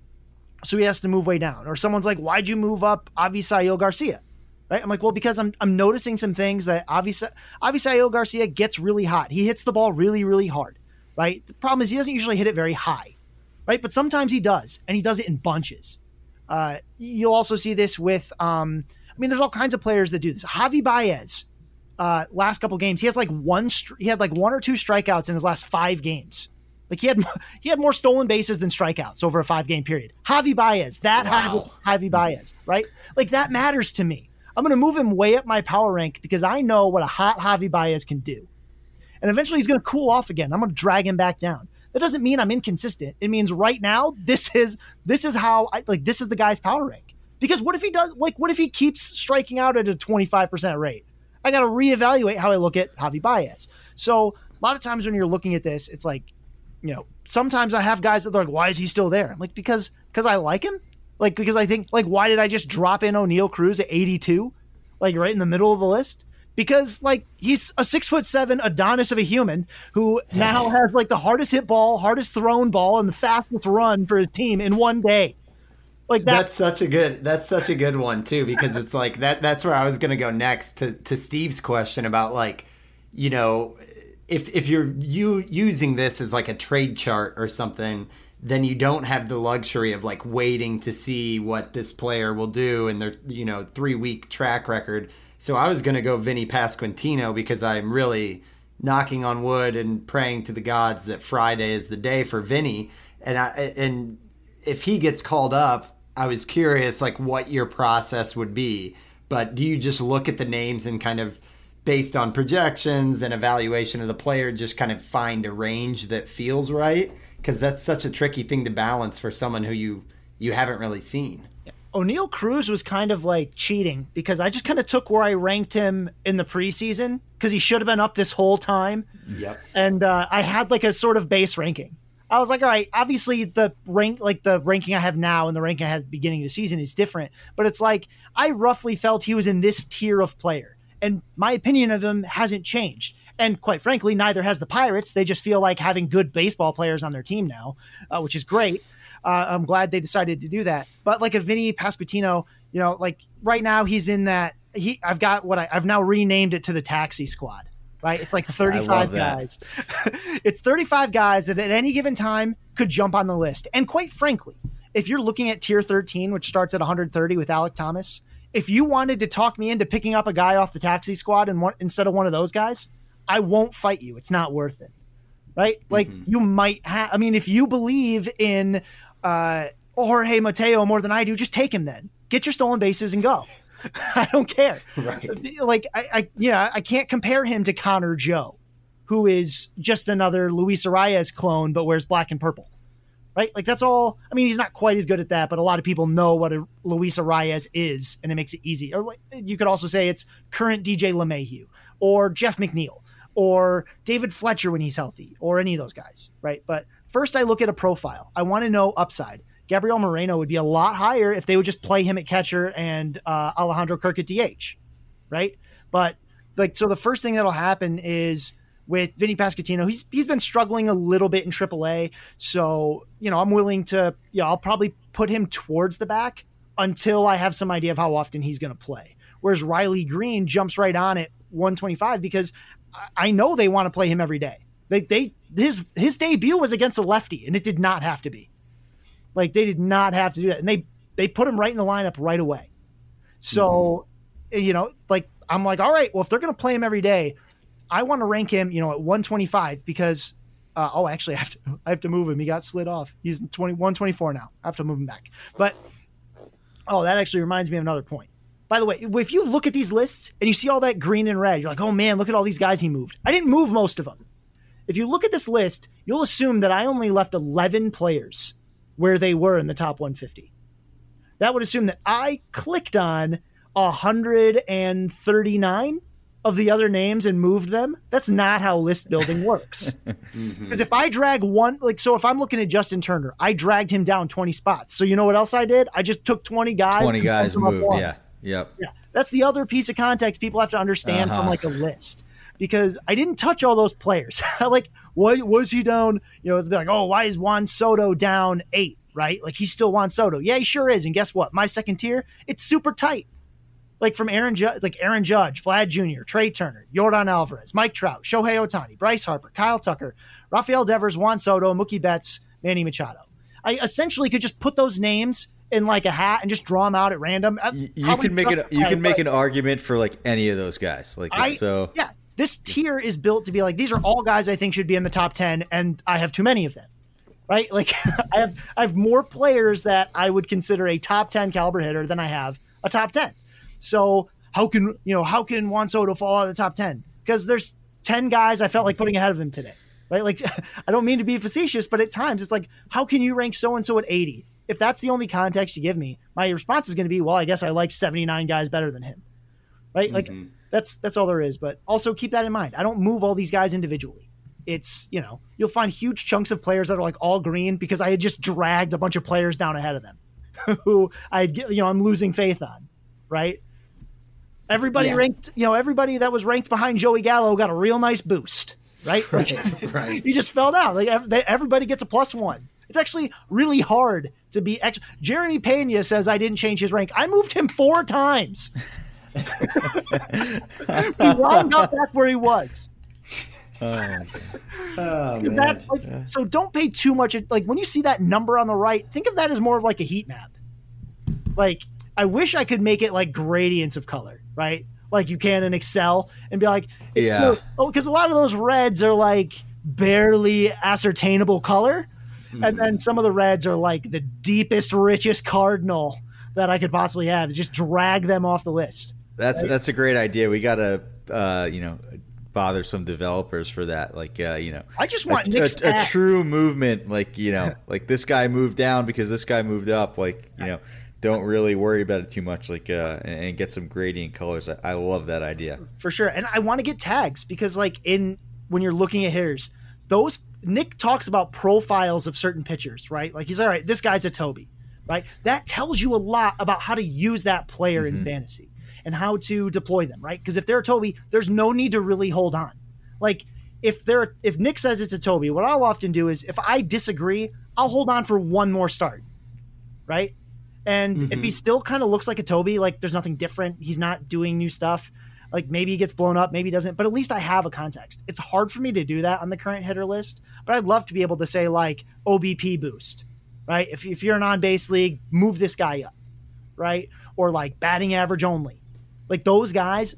So he has to move way down. Or someone's like, why'd you move up Avisail Garcia? Right? I'm like, well, because I'm noticing some things that Avisail Garcia gets really hot. He hits the ball really, really hard. Right? The problem is he doesn't usually hit it very high. Right? But sometimes he does. And he does it in bunches. You'll also see this with, there's all kinds of players that do this. Javi Baez. Last couple games, he had like one or two strikeouts in his last 5 games. Like he had more stolen bases than strikeouts over a 5-game period. Javi Baez, Javi Baez, right? Like that matters to me. I'm going to move him way up my power rank because I know what a hot Javi Baez can do. And eventually he's going to cool off again. I'm going to drag him back down. That doesn't mean I'm inconsistent. It means right now, this is how this is the guy's power rank. Because what if he keeps striking out at a 25% rate? I got to reevaluate how I look at Javi Baez. So a lot of times when you're looking at this, it's like, sometimes I have guys that are like, why is he still there? I'm like, because I like him. Like, because I think, like, why did I just drop in O'Neal Cruz at 82? Like right in the middle of the list? because like he's a 6'7" Adonis of a human who now has like the hardest hit ball, hardest thrown ball, and the fastest run for his team in one day. Like that's such a good one too, because it's like that's where I was gonna go next to Steve's question about like, you know, if you're using this as like a trade chart or something, then you don't have the luxury of like waiting to see what this player will do in their 3-week track record. So I was going to go Vinny Pasquantino because I'm really knocking on wood and praying to the gods that Friday is the day for Vinny. And if he gets called up, I was curious like what your process would be. But do you just look at the names and kind of based on projections and evaluation of the player, just kind of find a range that feels right? Because that's such a tricky thing to balance for someone who you haven't really seen. O'Neal Cruz was kind of like cheating because I just kind of took where I ranked him in the preseason because he should have been up this whole time. Yep. And I had like a sort of base ranking. I was like, all right, obviously the ranking I have now and the ranking I had at the beginning of the season is different, but it's like I roughly felt he was in this tier of player, and my opinion of him hasn't changed. And quite frankly, neither has the Pirates. They just feel like having good baseball players on their team now, which is great. I'm glad they decided to do that. But like a Vinny Pasquantino, like right now he's in that. I've now renamed it to the taxi squad. Right, it's like 35 guys. It's 35 guys that at any given time could jump on the list. And quite frankly, if you're looking at tier 13, which starts at 130 with Alek Thomas, if you wanted to talk me into picking up a guy off the taxi squad instead of one of those guys, I won't fight you. It's not worth it. Right? Like you might have, I mean, if you believe in Jorge Mateo more than I do, just take him then. Get your stolen bases and go. I don't care. Right. Like I can't compare him to Connor Joe, who is just another Luis Arias clone, but wears black and purple. Right. Like that's all. I mean, he's not quite as good at that, but a lot of people know what a Luis Arias is, and it makes it easy. Or you could also say it's current DJ LeMahieu or Jeff McNeil or David Fletcher when he's healthy or any of those guys. Right. But first I look at a profile. I want to know upside. Gabriel Moreno would be a lot higher if they would just play him at catcher and Alejandro Kirk at DH, right? But like, so the first thing that'll happen is with Vinny Pasquantino, he's been struggling a little bit in AAA, so I'm willing to, I'll probably put him towards the back until I have some idea of how often he's going to play. Whereas Riley Green jumps right on at 125 because I know they want to play him every day. His debut was against a lefty, and it did not have to be. Like they did not have to do that. And they put him right in the lineup right away. So, like I'm like, all right, well, if they're going to play him every day, I want to rank him, at 125 because, actually I have to move him. He got slid off. He's 124 now. I have to move him back. But, that actually reminds me of another point. By the way, if you look at these lists and you see all that green and red, you're like, oh man, look at all these guys he moved. I didn't move most of them. If you look at this list, you'll assume that I only left 11 players where they were in the top 150. That would assume that I clicked on 139 of the other names and moved them. That's not how list building works. Because if I drag one, so if I'm looking at Justin Turner, I dragged him down 20 spots. So you know what else I did? I just took 20 guys. 20 guys moved, yeah. Yep. Yeah. That's the other piece of context people have to understand from like a list. Because I didn't touch all those players. Like, what was he down? They're like, oh, why is Juan Soto down 8, right? Like, he's still Juan Soto. Yeah, he sure is. And guess what? My second tier, it's super tight. Like, from Aaron Judge, Vlad Jr., Trey Turner, Yordan Alvarez, Mike Trout, Shohei Ohtani, Bryce Harper, Kyle Tucker, Rafael Devers, Juan Soto, Mookie Betts, Manny Machado. I essentially could just put those names in like a hat and just draw them out at random. You can make an argument for like any of those guys. Yeah. This tier is built to be like, these are all guys I think should be in the top 10, and I have too many of them, right? Like I have more players that I would consider a top 10 caliber hitter than I have a top 10. So how can Juan Soto fall out of the top 10? Because there's 10 guys I felt like putting ahead of him today, right? Like I don't mean to be facetious, but at times it's like, how can you rank so-and-so at 80? If that's the only context you give me, my response is going to be, well, I guess I like 79 guys better than him, right? Like that's all there is. But also keep that in mind. I don't move all these guys individually. It's, you'll find huge chunks of players that are like all green because I had just dragged a bunch of players down ahead of them who I'm losing faith on. Right. Everybody ranked, everybody that was ranked behind Joey Gallo got a real nice boost, right? Right. He just fell down. Like everybody gets a +1. It's actually really hard to be. Jeremy Pena says I didn't change his rank. I moved him 4 times. He wound up back where he was. Man. So don't pay too much. Like when you see that number on the right, think of that as more of like a heat map. Like I wish I could make it like gradients of color, right? Like you can in Excel and be like, because a lot of those reds are like barely ascertainable color. Mm-hmm. And then some of the reds are like the deepest, richest cardinal that I could possibly have. Just drag them off the list. That's a great idea. We got to, bother some developers for that. Like, I just want a true movement. Like, like this guy moved down because this guy moved up. Like, don't really worry about it too much. Like, and get some gradient colors. I love that idea for sure. And I want to get tags because like when you're looking at hitters, Nick talks about profiles of certain pitchers, right? Like he's all right. This guy's a Toby, right? That tells you a lot about how to use that player in fantasy and how to deploy them, right? Because if they're a Toby, there's no need to really hold on. Like if Nick says it's a Toby, what I'll often do is if I disagree, I'll hold on for one more start, right? And if he still kind of looks like a Toby, like there's nothing different, he's not doing new stuff, like maybe he gets blown up, maybe he doesn't, but at least I have a context. It's hard for me to do that on the current hitter list, but I'd love to be able to say like OBP boost, right? If you're an on-base league, move this guy up, right? Or like batting average only. Like those guys,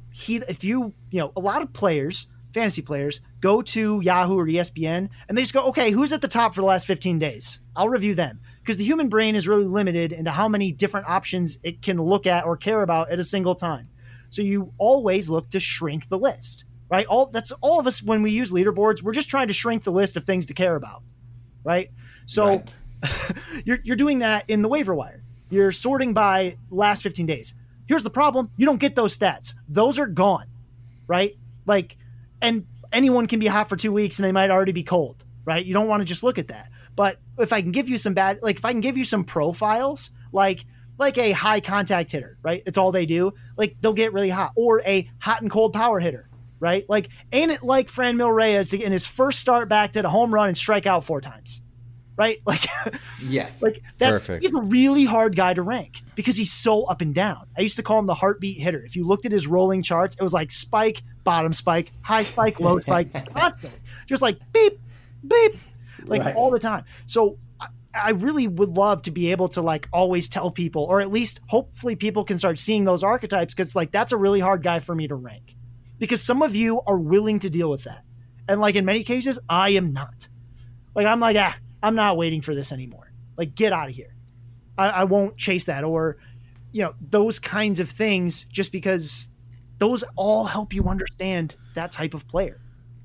a lot of players, fantasy players, go to Yahoo or ESPN and they just go, okay, who's at the top for the last 15 days? I'll review them. Because the human brain is really limited into how many different options it can look at or care about at a single time. So you always look to shrink the list, right? That's all of us when we use leaderboards, we're just trying to shrink the list of things to care about, right? So you're doing that in the waiver wire. You're sorting by last 15 days. Here's the problem. You don't get those stats. Those are gone, right? Like, and anyone can be hot for 2 weeks and they might already be cold, right? You don't want to just look at that. But if I can give you some profiles, like a high contact hitter, right? It's all they do. Like they'll get really hot, or a hot and cold power hitter, right? Like, ain't it like Franmil Reyes in his first start back did a home run and strike out 4 times, right? Like, yes, like he's a really hard guy to rank because he's so up and down. I used to call him the heartbeat hitter. If you looked at his rolling charts, it was like spike, bottom spike, high spike, low spike, constantly, just like beep, beep. Like all the time. So I really would love to be able to like always tell people, or at least hopefully people can start seeing those archetypes, because like that's a really hard guy for me to rank, because some of you are willing to deal with that. And like in many cases, I am not. Like I'm like, I'm not waiting for this anymore. Like get out of here. I won't chase that, or those kinds of things, just because those all help you understand that type of player.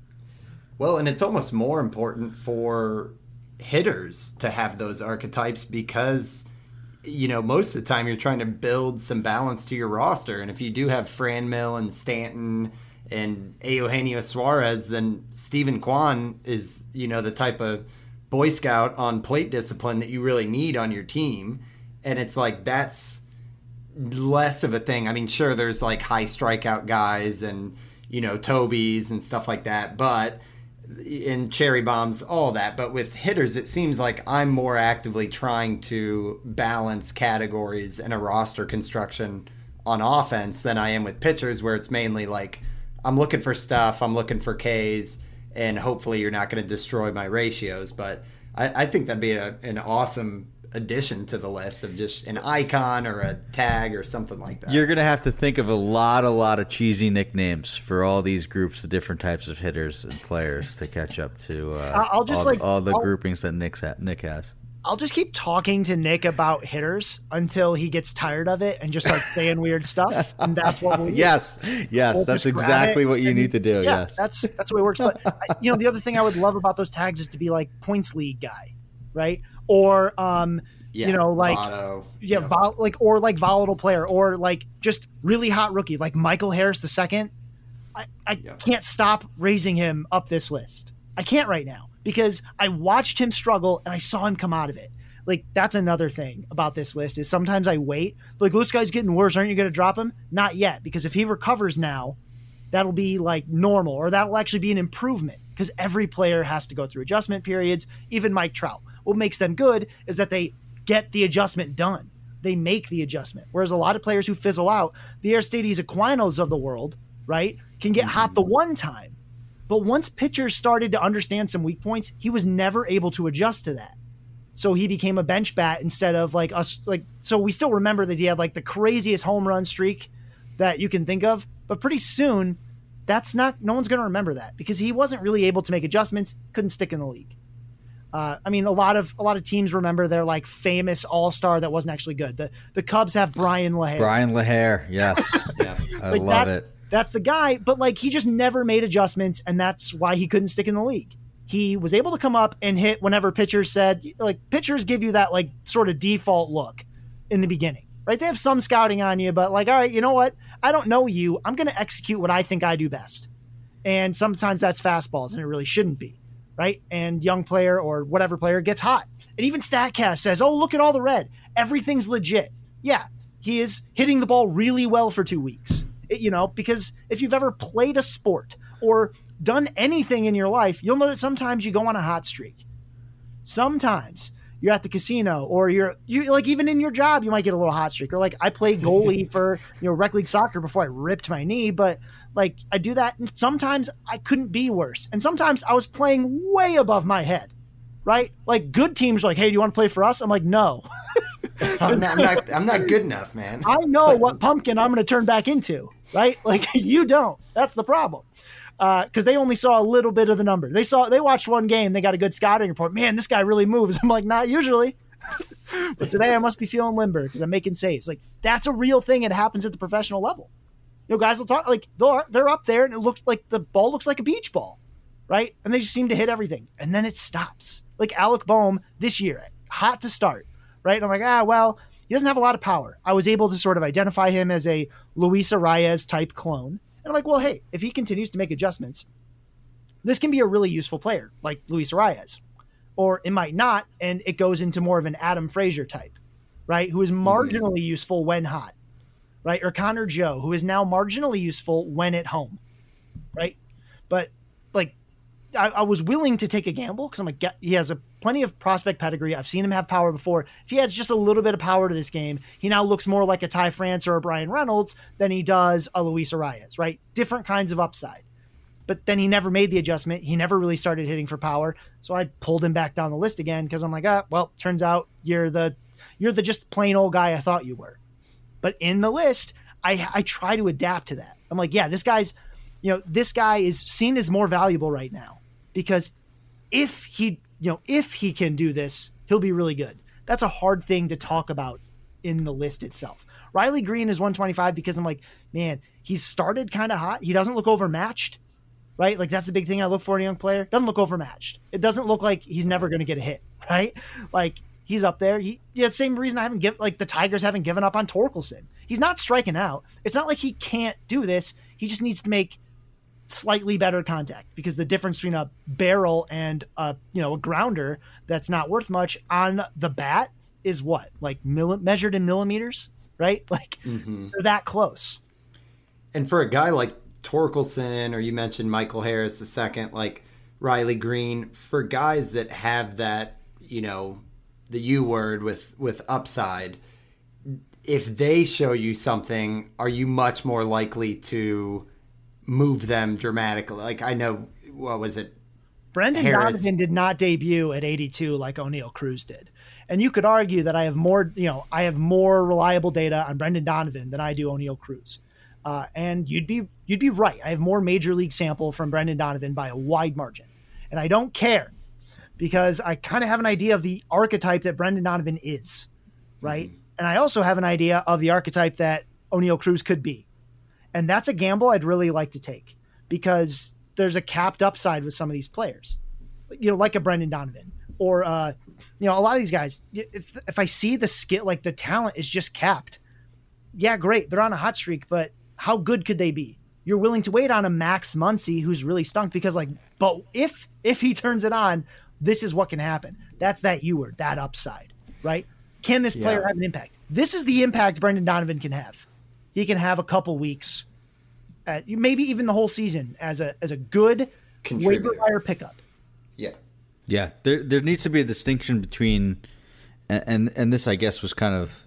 Well, and it's almost more important for hitters to have those archetypes because, most of the time you're trying to build some balance to your roster. And if you do have Franmil and Stanton and Eugenio Suarez, then Steven Kwan is, the type of Boy Scout on plate discipline that you really need on your team. And it's like that's less of a thing. I mean, sure, there's like high strikeout guys and, Tobies and stuff like that, but in cherry bombs, all that. But with hitters, it seems like I'm more actively trying to balance categories and a roster construction on offense than I am with pitchers, where it's mainly like I'm looking for stuff, I'm looking for Ks, and hopefully you're not going to destroy my ratios. But I think that'd be an awesome addition to the list of just an icon or a tag or something like that. You're going to have to think of a lot of cheesy nicknames for all these groups of different types of hitters and players to catch up to all the groupings that Nick has. I'll just keep talking to Nick about hitters until he gets tired of it and just starts saying weird stuff, and that's what we'll do. Yes, that's exactly what you need to do. Yeah, yes, that's the way it works. But the other thing I would love about those tags is to be like points league guy, right? Or Votto. Or like volatile player, or like just really hot rookie like Michael Harris II. I can't stop raising him up this list. I can't right now because I watched him struggle and I saw him come out of it. Like, that's another thing about this list is sometimes I wait. Like, this guy's getting worse. Aren't you going to drop him? Not yet, because if he recovers now, that'll be like normal, or that'll actually be an improvement, because every player has to go through adjustment periods, even Mike Trout. What makes them good is that they get the adjustment done. They make the adjustment. Whereas a lot of players who fizzle out, the Aristides Aquinos of the world, right, can get hot the one time. But once pitchers started to understand some weak points, he was never able to adjust to that. So he became a bench bat instead of like us. Like, so we still remember that he had like the craziest home run streak that you can think of. But pretty soon, no one's going to remember that, because he wasn't really able to make adjustments, couldn't stick in the league. I mean, a lot of teams remember their like famous all-star that wasn't actually good. The Cubs have Brian LaHair. Brian LaHair, yes. Yeah, I like love it. That's the guy, but like he just never made adjustments, and that's why he couldn't stick in the league. He was able to come up and hit whenever pitchers said, like, pitchers give you that like sort of default look in the beginning, right? They have some scouting on you, but like, all right, you know what? I don't know you. I'm going to execute what I think I do best. And sometimes that's fastballs, and it really shouldn't be, right? And young player or whatever player gets hot. And even StatCast says, oh, look at all the red. Everything's legit. Yeah, he is hitting the ball really well for 2 weeks. Because if you've ever played a sport or done anything in your life, you'll know that sometimes you go on a hot streak. Sometimes you're at the casino, or you're like, even in your job, you might get a little hot streak. Or like, I played goalie for rec league soccer before I ripped my knee, but like I do that, and sometimes I couldn't be worse, and sometimes I was playing way above my head, right? Like, good teams are like, hey, do you want to play for us? I'm like, no. I'm not good enough, man. I know what pumpkin I'm going to turn back into, right? Like, you don't. That's the problem. Because they only saw a little bit of the number. They watched one game. They got a good scouting report. Man, this guy really moves. I'm like, not usually. But today I must be feeling limber because I'm making saves. Like, that's a real thing. It happens at the professional level. Guys will talk, like, they're up there and it looks like the ball looks like a beach ball, right? And they just seem to hit everything. And then it stops. Like Alec Boehm this year, hot to start, right? And I'm like, well, he doesn't have a lot of power. I was able to sort of identify him as a Luis Arias type clone. And I'm like, well, hey, if he continues to make adjustments, this can be a really useful player like Luis Arias. Or it might not, and it goes into more of an Adam Frazier type, right? Who is marginally useful when hot, right? Or Connor Joe, who is now marginally useful when at home, right? But like, I was willing to take a gamble because I'm like, he has plenty of prospect pedigree. I've seen him have power before. If he adds just a little bit of power to this game, he now looks more like a Ty France or a Brian Reynolds than he does a Luis Arias, right? Different kinds of upside. But then he never made the adjustment. He never really started hitting for power. So I pulled him back down the list again because I'm like, well, turns out you're the just plain old guy I thought you were. But in the list, I try to adapt to that. I'm like, yeah, this guy is seen as more valuable right now. Because if he can do this, he'll be really good. That's a hard thing to talk about in the list itself. Riley Green is 125 because I'm like, man, he's started kind of hot. He doesn't look overmatched, right? Like, that's a big thing I look for in a young player. Doesn't look overmatched. It doesn't look like he's never going to get a hit, right? Like, he's up there. Same reason the Tigers haven't given up on Torkelson. He's not striking out. It's not like he can't do this. He just needs to make slightly better contact, because the difference between a barrel and a grounder that's not worth much on the bat is what, like measured in millimeters, right? Like they're that close. And for a guy like Torkelson, or you mentioned Michael Harris a second, like Riley Green, for guys that have that, the U word with upside, if they show you something, are you much more likely to move them dramatically? Like, I know, what was it? Brendan Donovan did not debut at 82 like O'Neal Cruz did. And you could argue that I have more reliable data on Brendan Donovan than I do O'Neal Cruz. And you'd be right. I have more major league sample from Brendan Donovan by a wide margin. And I don't care, because I kind of have an idea of the archetype that Brendan Donovan is, right? Mm-hmm. And I also have an idea of the archetype that O'Neal Cruz could be. And that's a gamble I'd really like to take, because there's a capped upside with some of these players, like a Brendan Donovan, or, a lot of these guys. If I see the skill, like the talent is just capped. Yeah, great. They're on a hot streak, but how good could they be? You're willing to wait on a Max Muncy who's really stunk, because but if he turns it on, this is what can happen. That's that U word, that upside. right? Can this player have an impact? This is the impact Brendan Donovan can have. He can have a couple weeks, maybe even the whole season as a good waiver wire pickup. Yeah. Yeah. There needs to be a distinction between, and this I guess was kind of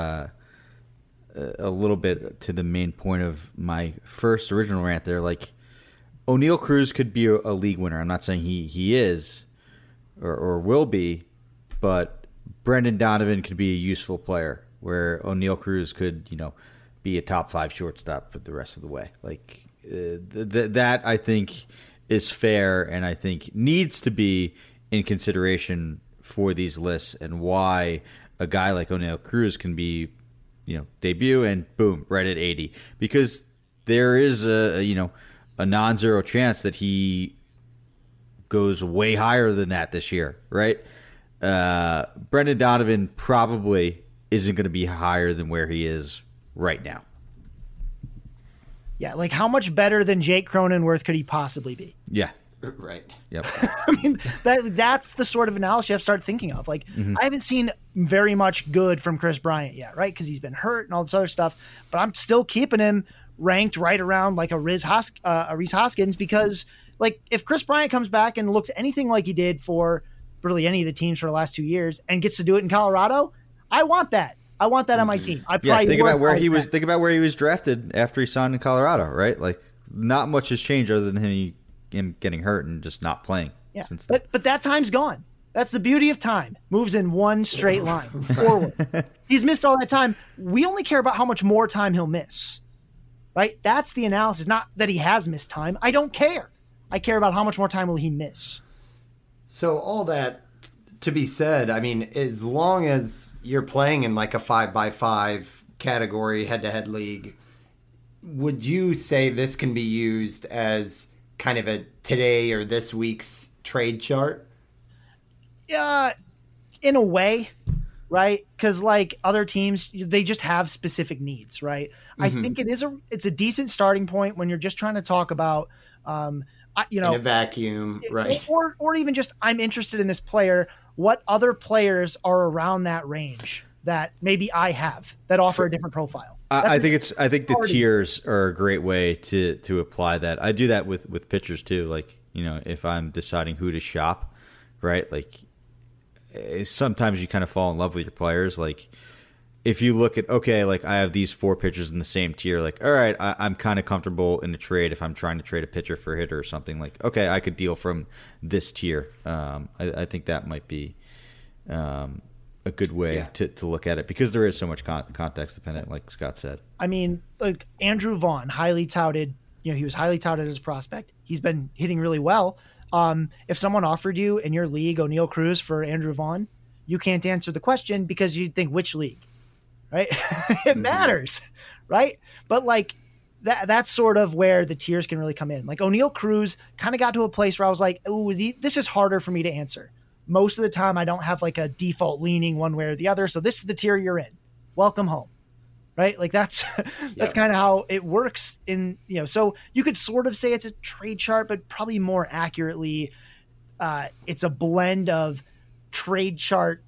a little bit to the main point of my first original rant there. Like, O'Neal Cruz could be a league winner. I'm not saying he is or will be, but Brendan Donovan could be a useful player where O'Neal Cruz could, be a top 5 shortstop for the rest of the way. Like that I think is fair, and I think needs to be in consideration for these lists, and why a guy like O'Neal Cruz can be, debut and boom, right at 80, because there is a non-zero chance that he goes way higher than that this year, right? Brendan Donovan probably isn't going to be higher than where he is right now. Yeah, like how much better than Jake Cronenworth could he possibly be? Yeah. Right. Yep. I mean, that's the sort of analysis you have to start thinking of. Like, I haven't seen very much good from Chris Bryant yet, right? Because he's been hurt and all this other stuff, but I'm still keeping him ranked right around like a Rhys Hoskins, because like if Chris Bryant comes back and looks anything like he did for really any of the teams for the last 2 years and gets to do it in Colorado, I want that. I want that on my team. Think about where he was. Think about where he was drafted after he signed in Colorado, right? Like, not much has changed other than him getting hurt and just not playing. Yeah, since then. But that time's gone. That's the beauty of time. Moves in one straight line forward. He's missed all that time. We only care about how much more time he'll miss, right? That's the analysis. Not that he has missed time. I don't care. I care about how much more time will he miss. So all that to be said, I mean, as long as you're playing in like a 5x5 category head-to-head league, would you say this can be used as kind of a today or this week's trade chart? In a way, right? Because like other teams, they just have specific needs, right? I think it's a decent starting point when you're just trying to talk about, in a vacuum, right? Or even just, I'm interested in this player. What other players are around that range that maybe I have that offer a different profile? I think the tiers are a great way to apply that. I do that with pitchers too. Like, if I'm deciding who to shop, right? Like, sometimes you kind of fall in love with your players. Like, if you look at, okay, like I have these 4 pitchers in the same tier, like, all right, I'm kind of comfortable in a trade if I'm trying to trade a pitcher for a hitter or something. Like, okay, I could deal from this tier. I think that might be a good way to look at it, because there is so much context dependent, like Scott said. I mean, like Andrew Vaughn, highly touted, he was highly touted as a prospect. He's been hitting really well. If someone offered you in your league O'Neal Cruz for Andrew Vaughn, you can't answer the question because you'd think, which league? Right? It matters, right? But like that's sort of where the tiers can really come in. Like O'Neal Cruz kind of got to a place where I was like, oh, this is harder for me to answer. Most of the time I don't have like a default leaning one way or the other. So this is the tier you're in. Welcome home. Right? Like that's kind of how it works so you could sort of say it's a trade chart, but probably more accurately, it's a blend of trade chart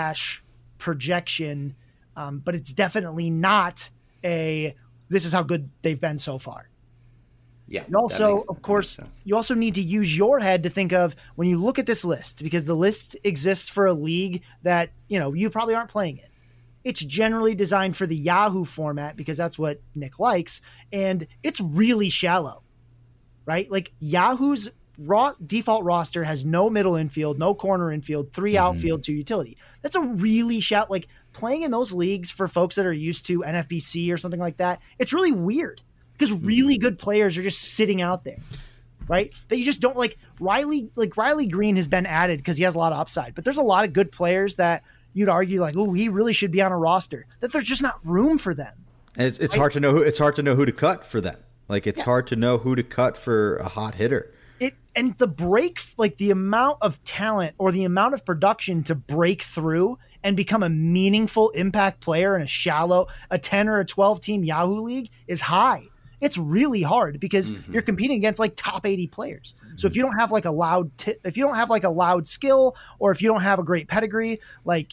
/ projection. But it's definitely not this is how good they've been so far. Yeah. And also, of course, you also need to use your head to think of when you look at this list, because the list exists for a league that, you probably aren't playing in. It's generally designed for the Yahoo format because that's what Nick likes. And it's really shallow, right? Like Yahoo's default roster has no middle infield, no corner infield, 3 outfield, 2 utility. That's a really shallow, like playing in those leagues for folks that are used to NFBC or something like that. It's really weird because really good players are just sitting out there, right? That you just don't like. Riley Green has been added because he has a lot of upside, but there's a lot of good players that you'd argue like, oh, he really should be on a roster, that there's just not room for them. And it's hard to know who to cut for them. Like it's hard to know who to cut for a hot hitter. And the break, like the amount of talent or the amount of production to break through and become a meaningful impact player in a 10 or a 12 team Yahoo league is high. It's really hard because you're competing against like top 80 players. So if you don't have like a loud skill, or if you don't have a great pedigree, like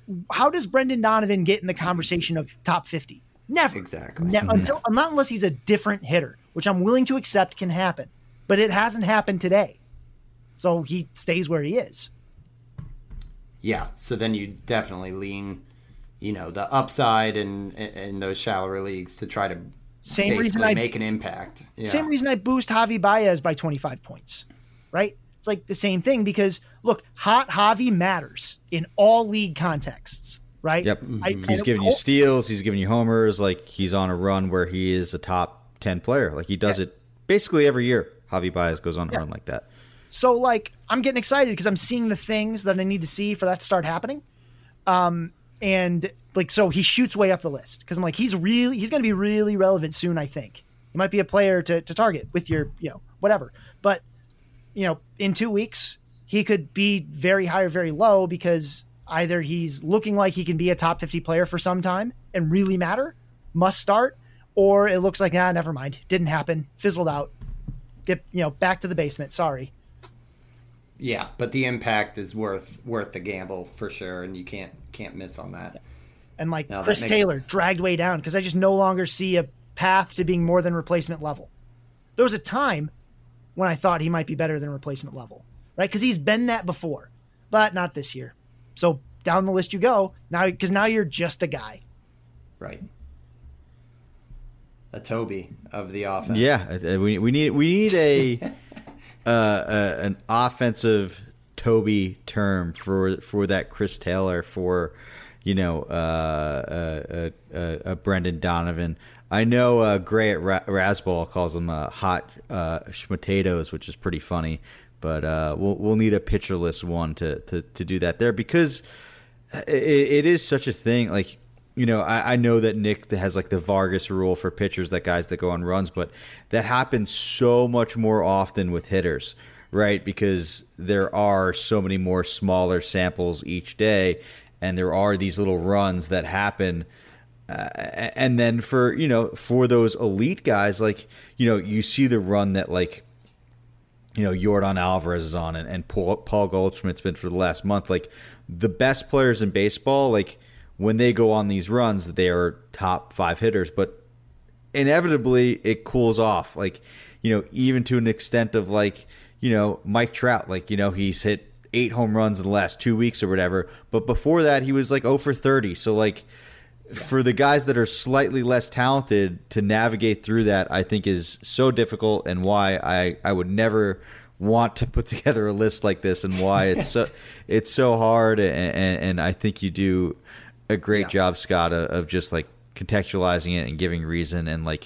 how does Brendan Donovan get in the conversation of top 50? Never. Exactly. Not unless he's a different hitter, which I'm willing to accept can happen. But it hasn't happened today. So he stays where he is. Yeah, so then you definitely lean, the upside in those shallower leagues to try to basically make an impact. Yeah. Same reason I boost Javi Baez by 25 points, right? It's like the same thing because, look, hot Javi matters in all league contexts, right? Yep. He's giving you steals. He's giving you homers. Like, he's on a run where he is a top 10 player. Like, he does it basically every year. Javi Baez goes on a run like that. So, like, I'm getting excited because I'm seeing the things that I need to see for that to start happening. And, like, so he shoots way up the list because I'm like, he's going to be really relevant soon, I think. He might be a player to target with your, whatever. But, in 2 weeks, he could be very high or very low because either he's looking like he can be a top 50 player for some time and really matter, must start, or it looks like, never mind. Didn't happen. Fizzled out. Dip, back to the basement. Sorry. Yeah, but the impact is worth the gamble for sure, and you can't miss on that. And like Chris Taylor dragged way down because I just no longer see a path to being more than replacement level. There was a time when I thought he might be better than replacement level, right? Because he's been that before, but not this year. So down the list you go now, because now you're just a guy, right? A Toby of the offense. Yeah, we need a an offensive Toby term for that Chris Taylor, for a Brendan Donovan. I know Gray at Rasball calls them hot schmatatoes, which is pretty funny. But we'll need a pitcherless one to do that there because it is such a thing. Like, I know that Nick has like the Vargas rule for pitchers, that guys that go on runs, but that happens so much more often with hitters, right? Because there are so many more smaller samples each day, and there are these little runs that happen. And then for those elite guys, like, you see the run that like, Yordan Alvarez is on and Paul Goldschmidt's been for the last month. Like, the best players in baseball, like, when they go on these runs, they are top 5 hitters, but inevitably it cools off. Like, even to an extent of like, Mike Trout, like, he's hit 8 home runs in the last 2 weeks or whatever. But before that, he was like 0 for 30. So like, for the guys that are slightly less talented to navigate through that, I think is so difficult, and why I would never want to put together a list like this, and why it's so hard. And I think you do a great job, Scott, of just like contextualizing it and giving reason. And like,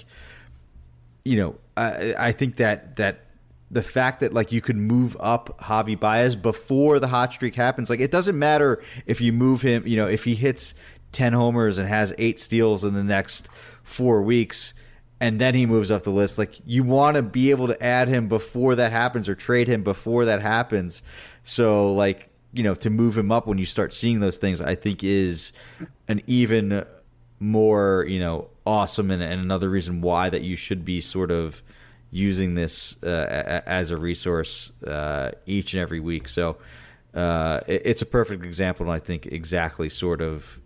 I think that the fact that like you could move up Javi Baez before the hot streak happens, like, it doesn't matter if you move him, if he hits 10 homers and has 8 steals in the next 4 weeks, and then he moves up the list. Like, you want to be able to add him before that happens or trade him before that happens. So like, to move him up when you start seeing those things, I think is an even more, awesome and another reason why that you should be sort of using this as a resource each and every week. So it's a perfect example, and I think exactly sort of,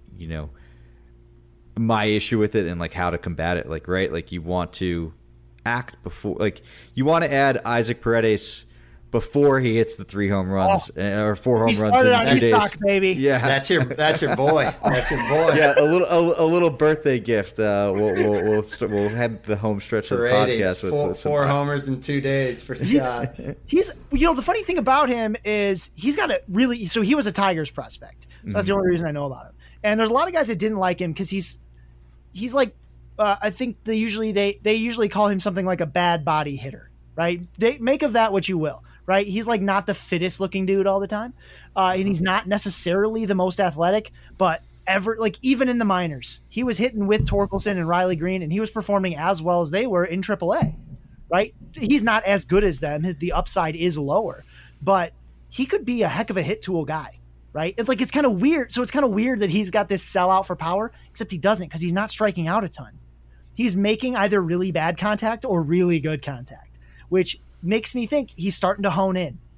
my issue with it and like how to combat it. Like, right, like, you want to act before, like, you want to add Isaac Paredes before he hits the 3 home runs or 4 home runs in 2 days. Stock, baby. Yeah, that's your boy. That's your boy. Yeah, a little birthday gift. We'll head the home stretch of the podcast with 4 homers in 2 days for Scott. He's the funny thing about him is he's got so he was a Tigers prospect. So that's the only reason I know about him. And there's a lot of guys that didn't like him because he's like, I think they usually call him something like a bad body hitter, right? They make of that what you will. Right, he's like not the fittest looking dude all the time, and he's not necessarily the most athletic. But even in the minors, he was hitting with Torkelson and Riley Green, and he was performing as well as they were in AAA. Right, he's not as good as them. The upside is lower, but he could be a heck of a hit tool guy. Right, it's kind of weird. So it's kind of weird that he's got this sellout for power, except he doesn't because he's not striking out a ton. He's making either really bad contact or really good contact, which makes me think he's starting to hone in.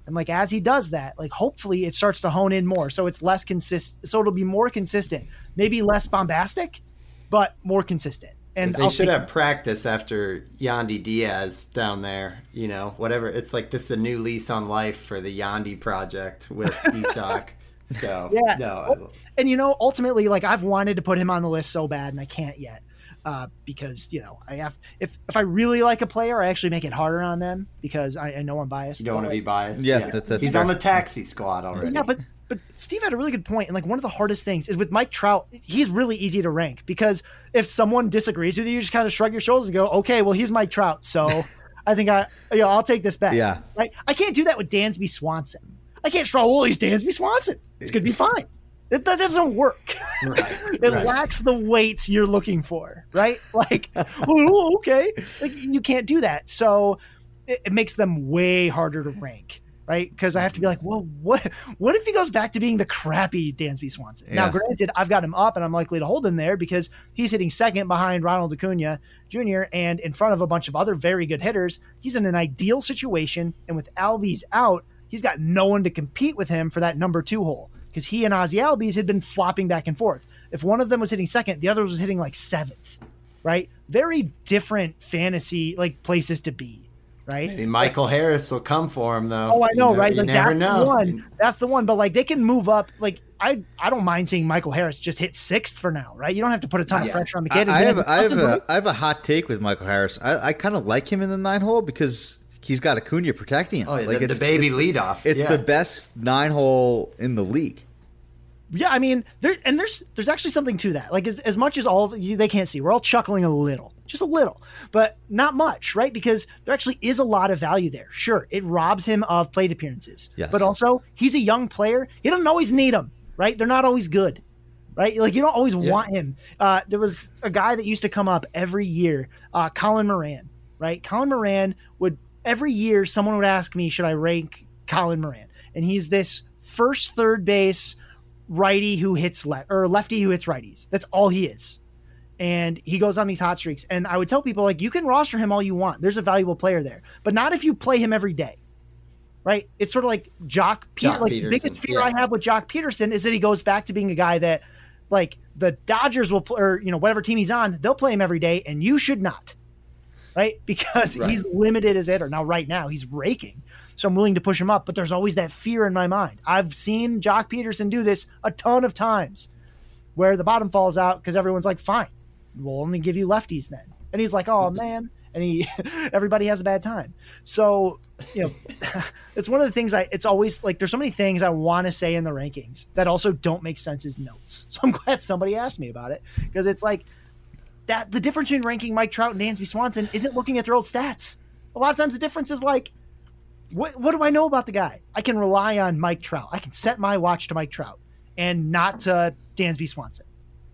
And like, as he does that, like, hopefully it starts to hone in more. So it's less consistent. So it'll be more consistent, maybe less bombastic, but more consistent. And they should have practice after Yandy Diaz down there, you know, whatever. It's like this is a new lease on life for the Yandy project with Isak. So, yeah. No. And, you know, ultimately, like, I've wanted to put him on the list so bad and I can't yet. Because, you know, I have, if I really like a player, I actually make it harder on them because I know I'm biased. You don't want to be biased. Yeah. That's he's on the taxi squad already. Yeah, but Steve had a really good point. And like, one of the hardest things is with Mike Trout, he's really easy to rank because if someone disagrees with you, you just kind of shrug your shoulders and go, okay, well, he's Mike Trout. So I think I'll take this bet. Yeah. Right. I can't do that with Dansby Swanson. I can't shrug, well, he's Dansby Swanson. It's going to be fine. That doesn't work. Right. It lacks the weight you're looking for, right? Like, oh, okay. Like, you can't do that. So it makes them way harder to rank, right? Because I have to be like, well, what if he goes back to being the crappy Dansby Swanson? Yeah. Now, granted, I've got him up and I'm likely to hold him there because he's hitting second behind Ronald Acuna Jr. and in front of a bunch of other very good hitters. He's in an ideal situation. And with Albies out, he's got no one to compete with him for that number 2 hole. Because he and Ozzy Albies had been flopping back and forth. If one of them was hitting second, the other was hitting like 7th, right? Very different fantasy like places to be, right? Maybe Michael Harris will come for him though. Oh, I know, right? You Like, never know. That's the one. But like, they can move up. Like, I don't mind seeing Michael Harris just hit 6th for now, right? You don't have to put a ton of pressure on the kid. I have a hot take with Michael Harris. I kind of like him in the 9 hole because he's got Acuna protecting him. Oh, yeah, like the baby leadoff. It's the best 9 hole in the league. Yeah, I mean, there's actually something to that. Like, as much as they can't see, we're all chuckling a little, just a little, but not much, right? Because there actually is a lot of value there. Sure, it robs him of plate appearances, yes. But also he's a young player. He doesn't always need them, right? They're not always good, right? Like, you don't always want him. There was a guy that used to come up every year, Colin Moran, right? Colin Moran would every year someone would ask me, should I rank Colin Moran? And he's this first third base righty who hits lefty who hits righties. That's all he is. And he goes on these hot streaks. And I would tell people, like, you can roster him all you want. There's a valuable player there, but not if you play him every day, right? It's sort of like Jock Peterson. The biggest fear I have with Jock Peterson is that he goes back to being a guy that, like, the Dodgers will play, or, you know, whatever team he's on, they'll play him every day, and you should not, right? Because he's limited as hitter. Now, right now, he's raking. So I'm willing to push him up, but there's always that fear in my mind. I've seen Jock Peterson do this a ton of times where the bottom falls out because everyone's like, fine, we'll only give you lefties then. And he's like, oh, man. And everybody has a bad time. So, you know, it's one of the things it's always like, there's so many things I want to say in the rankings that also don't make sense as notes. So I'm glad somebody asked me about it because it's like that the difference between ranking Mike Trout and Dansby Swanson isn't looking at their old stats. A lot of times the difference is like, what do I know about the guy? I can rely on Mike Trout. I can set my watch to Mike Trout and not to Dansby Swanson.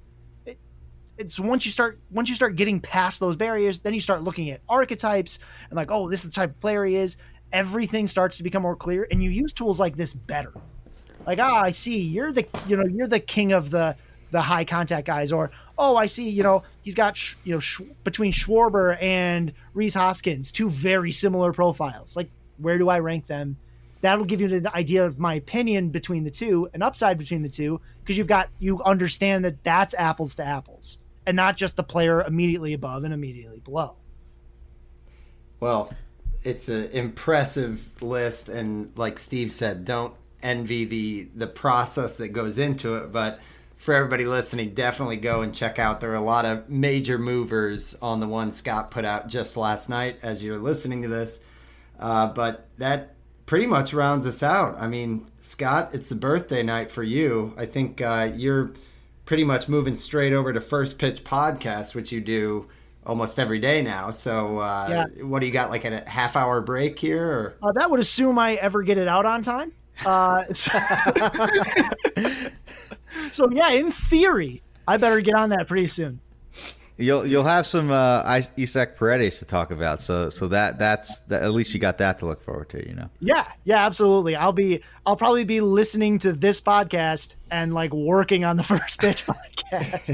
It's once you start getting past those barriers, then you start looking at archetypes and like, oh, this is the type of player he is. Everything starts to become more clear, and you use tools like this better. Like, I see you're the king of the high contact guys, or I see he's got between Schwarber and Rhys Hoskins, 2 very similar profiles. Like, where do I rank them? That'll give you an idea of my opinion between the two, an upside between the two, because you understand that that's apples to apples and not just the player immediately above and immediately below. Well, it's an impressive list, and like Steve said, don't envy the process that goes into it, but for everybody listening, definitely go and check out. There are a lot of major movers on the one Scott put out just last night as you're listening to this. But that pretty much rounds us out. I mean, Scott, it's the birthday night for you. I think you're pretty much moving straight over to First Pitch Podcast, which you do almost every day now. So what do you got, like a half-hour break here? Or? That would assume I ever get it out on time. So, yeah, in theory, I better get on that pretty soon. You'll have some Isaac Paredes to talk about, so that's at least you got that to look forward to, you know. Yeah, absolutely. I'll probably be listening to this podcast and like working on the First Pitch podcast.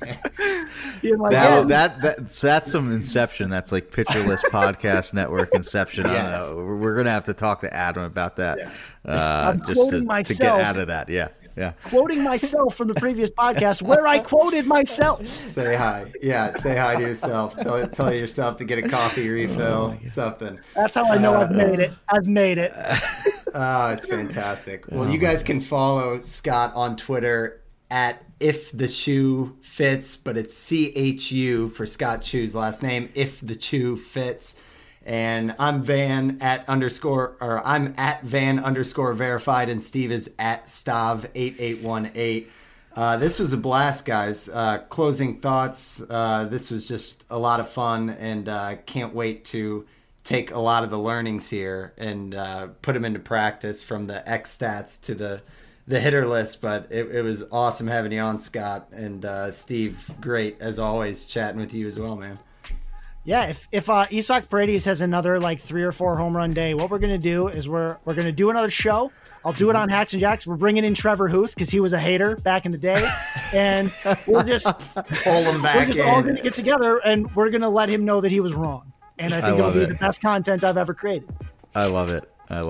That's some Inception. That's like Pitcher List Podcast Network Inception. Yes. We're gonna have to talk to Adam about that. I'm just quoting to get out of that. Yeah. Quoting myself from the previous podcast where I quoted myself. Say hi. Yeah, say hi to yourself. Tell yourself to get a coffee refill, something. That's how I know I've made it. Oh, it's fantastic. Well, you guys can follow Scott on Twitter at If the Shoe Fits, but it's CHU for Scott Chu's last name, If the Shoe Fits. And I'm I'm at Van_verified, and Steve is at Stav8818. This was a blast, guys. Closing thoughts. This was just a lot of fun, and can't wait to take a lot of the learnings here and put them into practice, from the X stats to the hitter list. But it was awesome having you on, Scott. And Steve, great as always chatting with you as well, man. Yeah, if Isaac Paredes has another like 3 or 4 home run day, what we're gonna do is we're gonna do another show. I'll do it on Hacks and Jacks. We're bringing in Trevor Huth because he was a hater back in the day, and we'll just pull him back. We're just all gonna get together and we're gonna let him know that he was wrong. And I think it'll be the best content I've ever created. I love it.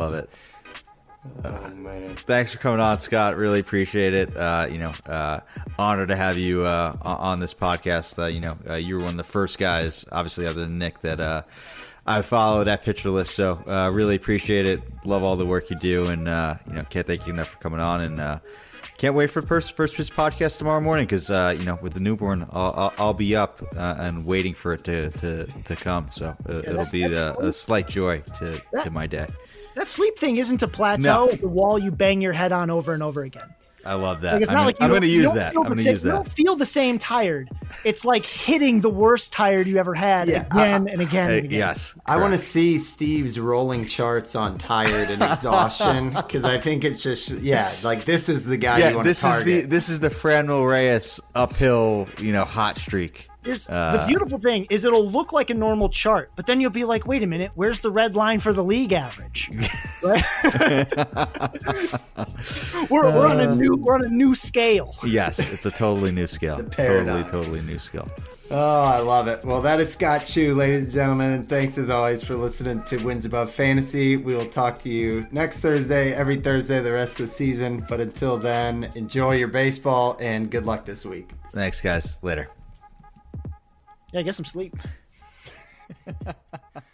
Thanks for coming on, Scott. Really appreciate it. Honored to have you on this podcast. You were one of the first guys, obviously other than Nick, that I followed at Pitcher List. So really appreciate it. Love all the work you do, and can't thank you enough for coming on. And can't wait for the First Pitch podcast tomorrow morning, because with the newborn, I'll be up and waiting for it to come. So it'll be a slight joy to my day. That sleep thing isn't a plateau. It's a wall you bang your head on over and over again. I love that. Like, it's not I'm going to use that. You don't feel the same tired. It's like hitting the worst tired you ever had again and again and again. Yes. Correct. I want to see Steve's rolling charts on tired and exhaustion, because I think it's just, like this is the guy you want to target. This is the Franmil Reyes uphill, hot streak. The beautiful thing is it'll look like a normal chart, but then you'll be like, wait a minute, where's the red line for the league average? we're on a new scale. Yes, it's a totally new scale. Totally new scale. Oh, I love it. Well, that is Scott Chu, ladies and gentlemen, and thanks as always for listening to Wins Above Fantasy. We will talk to you next Thursday, every Thursday, the rest of the season. But until then, enjoy your baseball and good luck this week. Thanks, guys. Later. Yeah, get some sleep.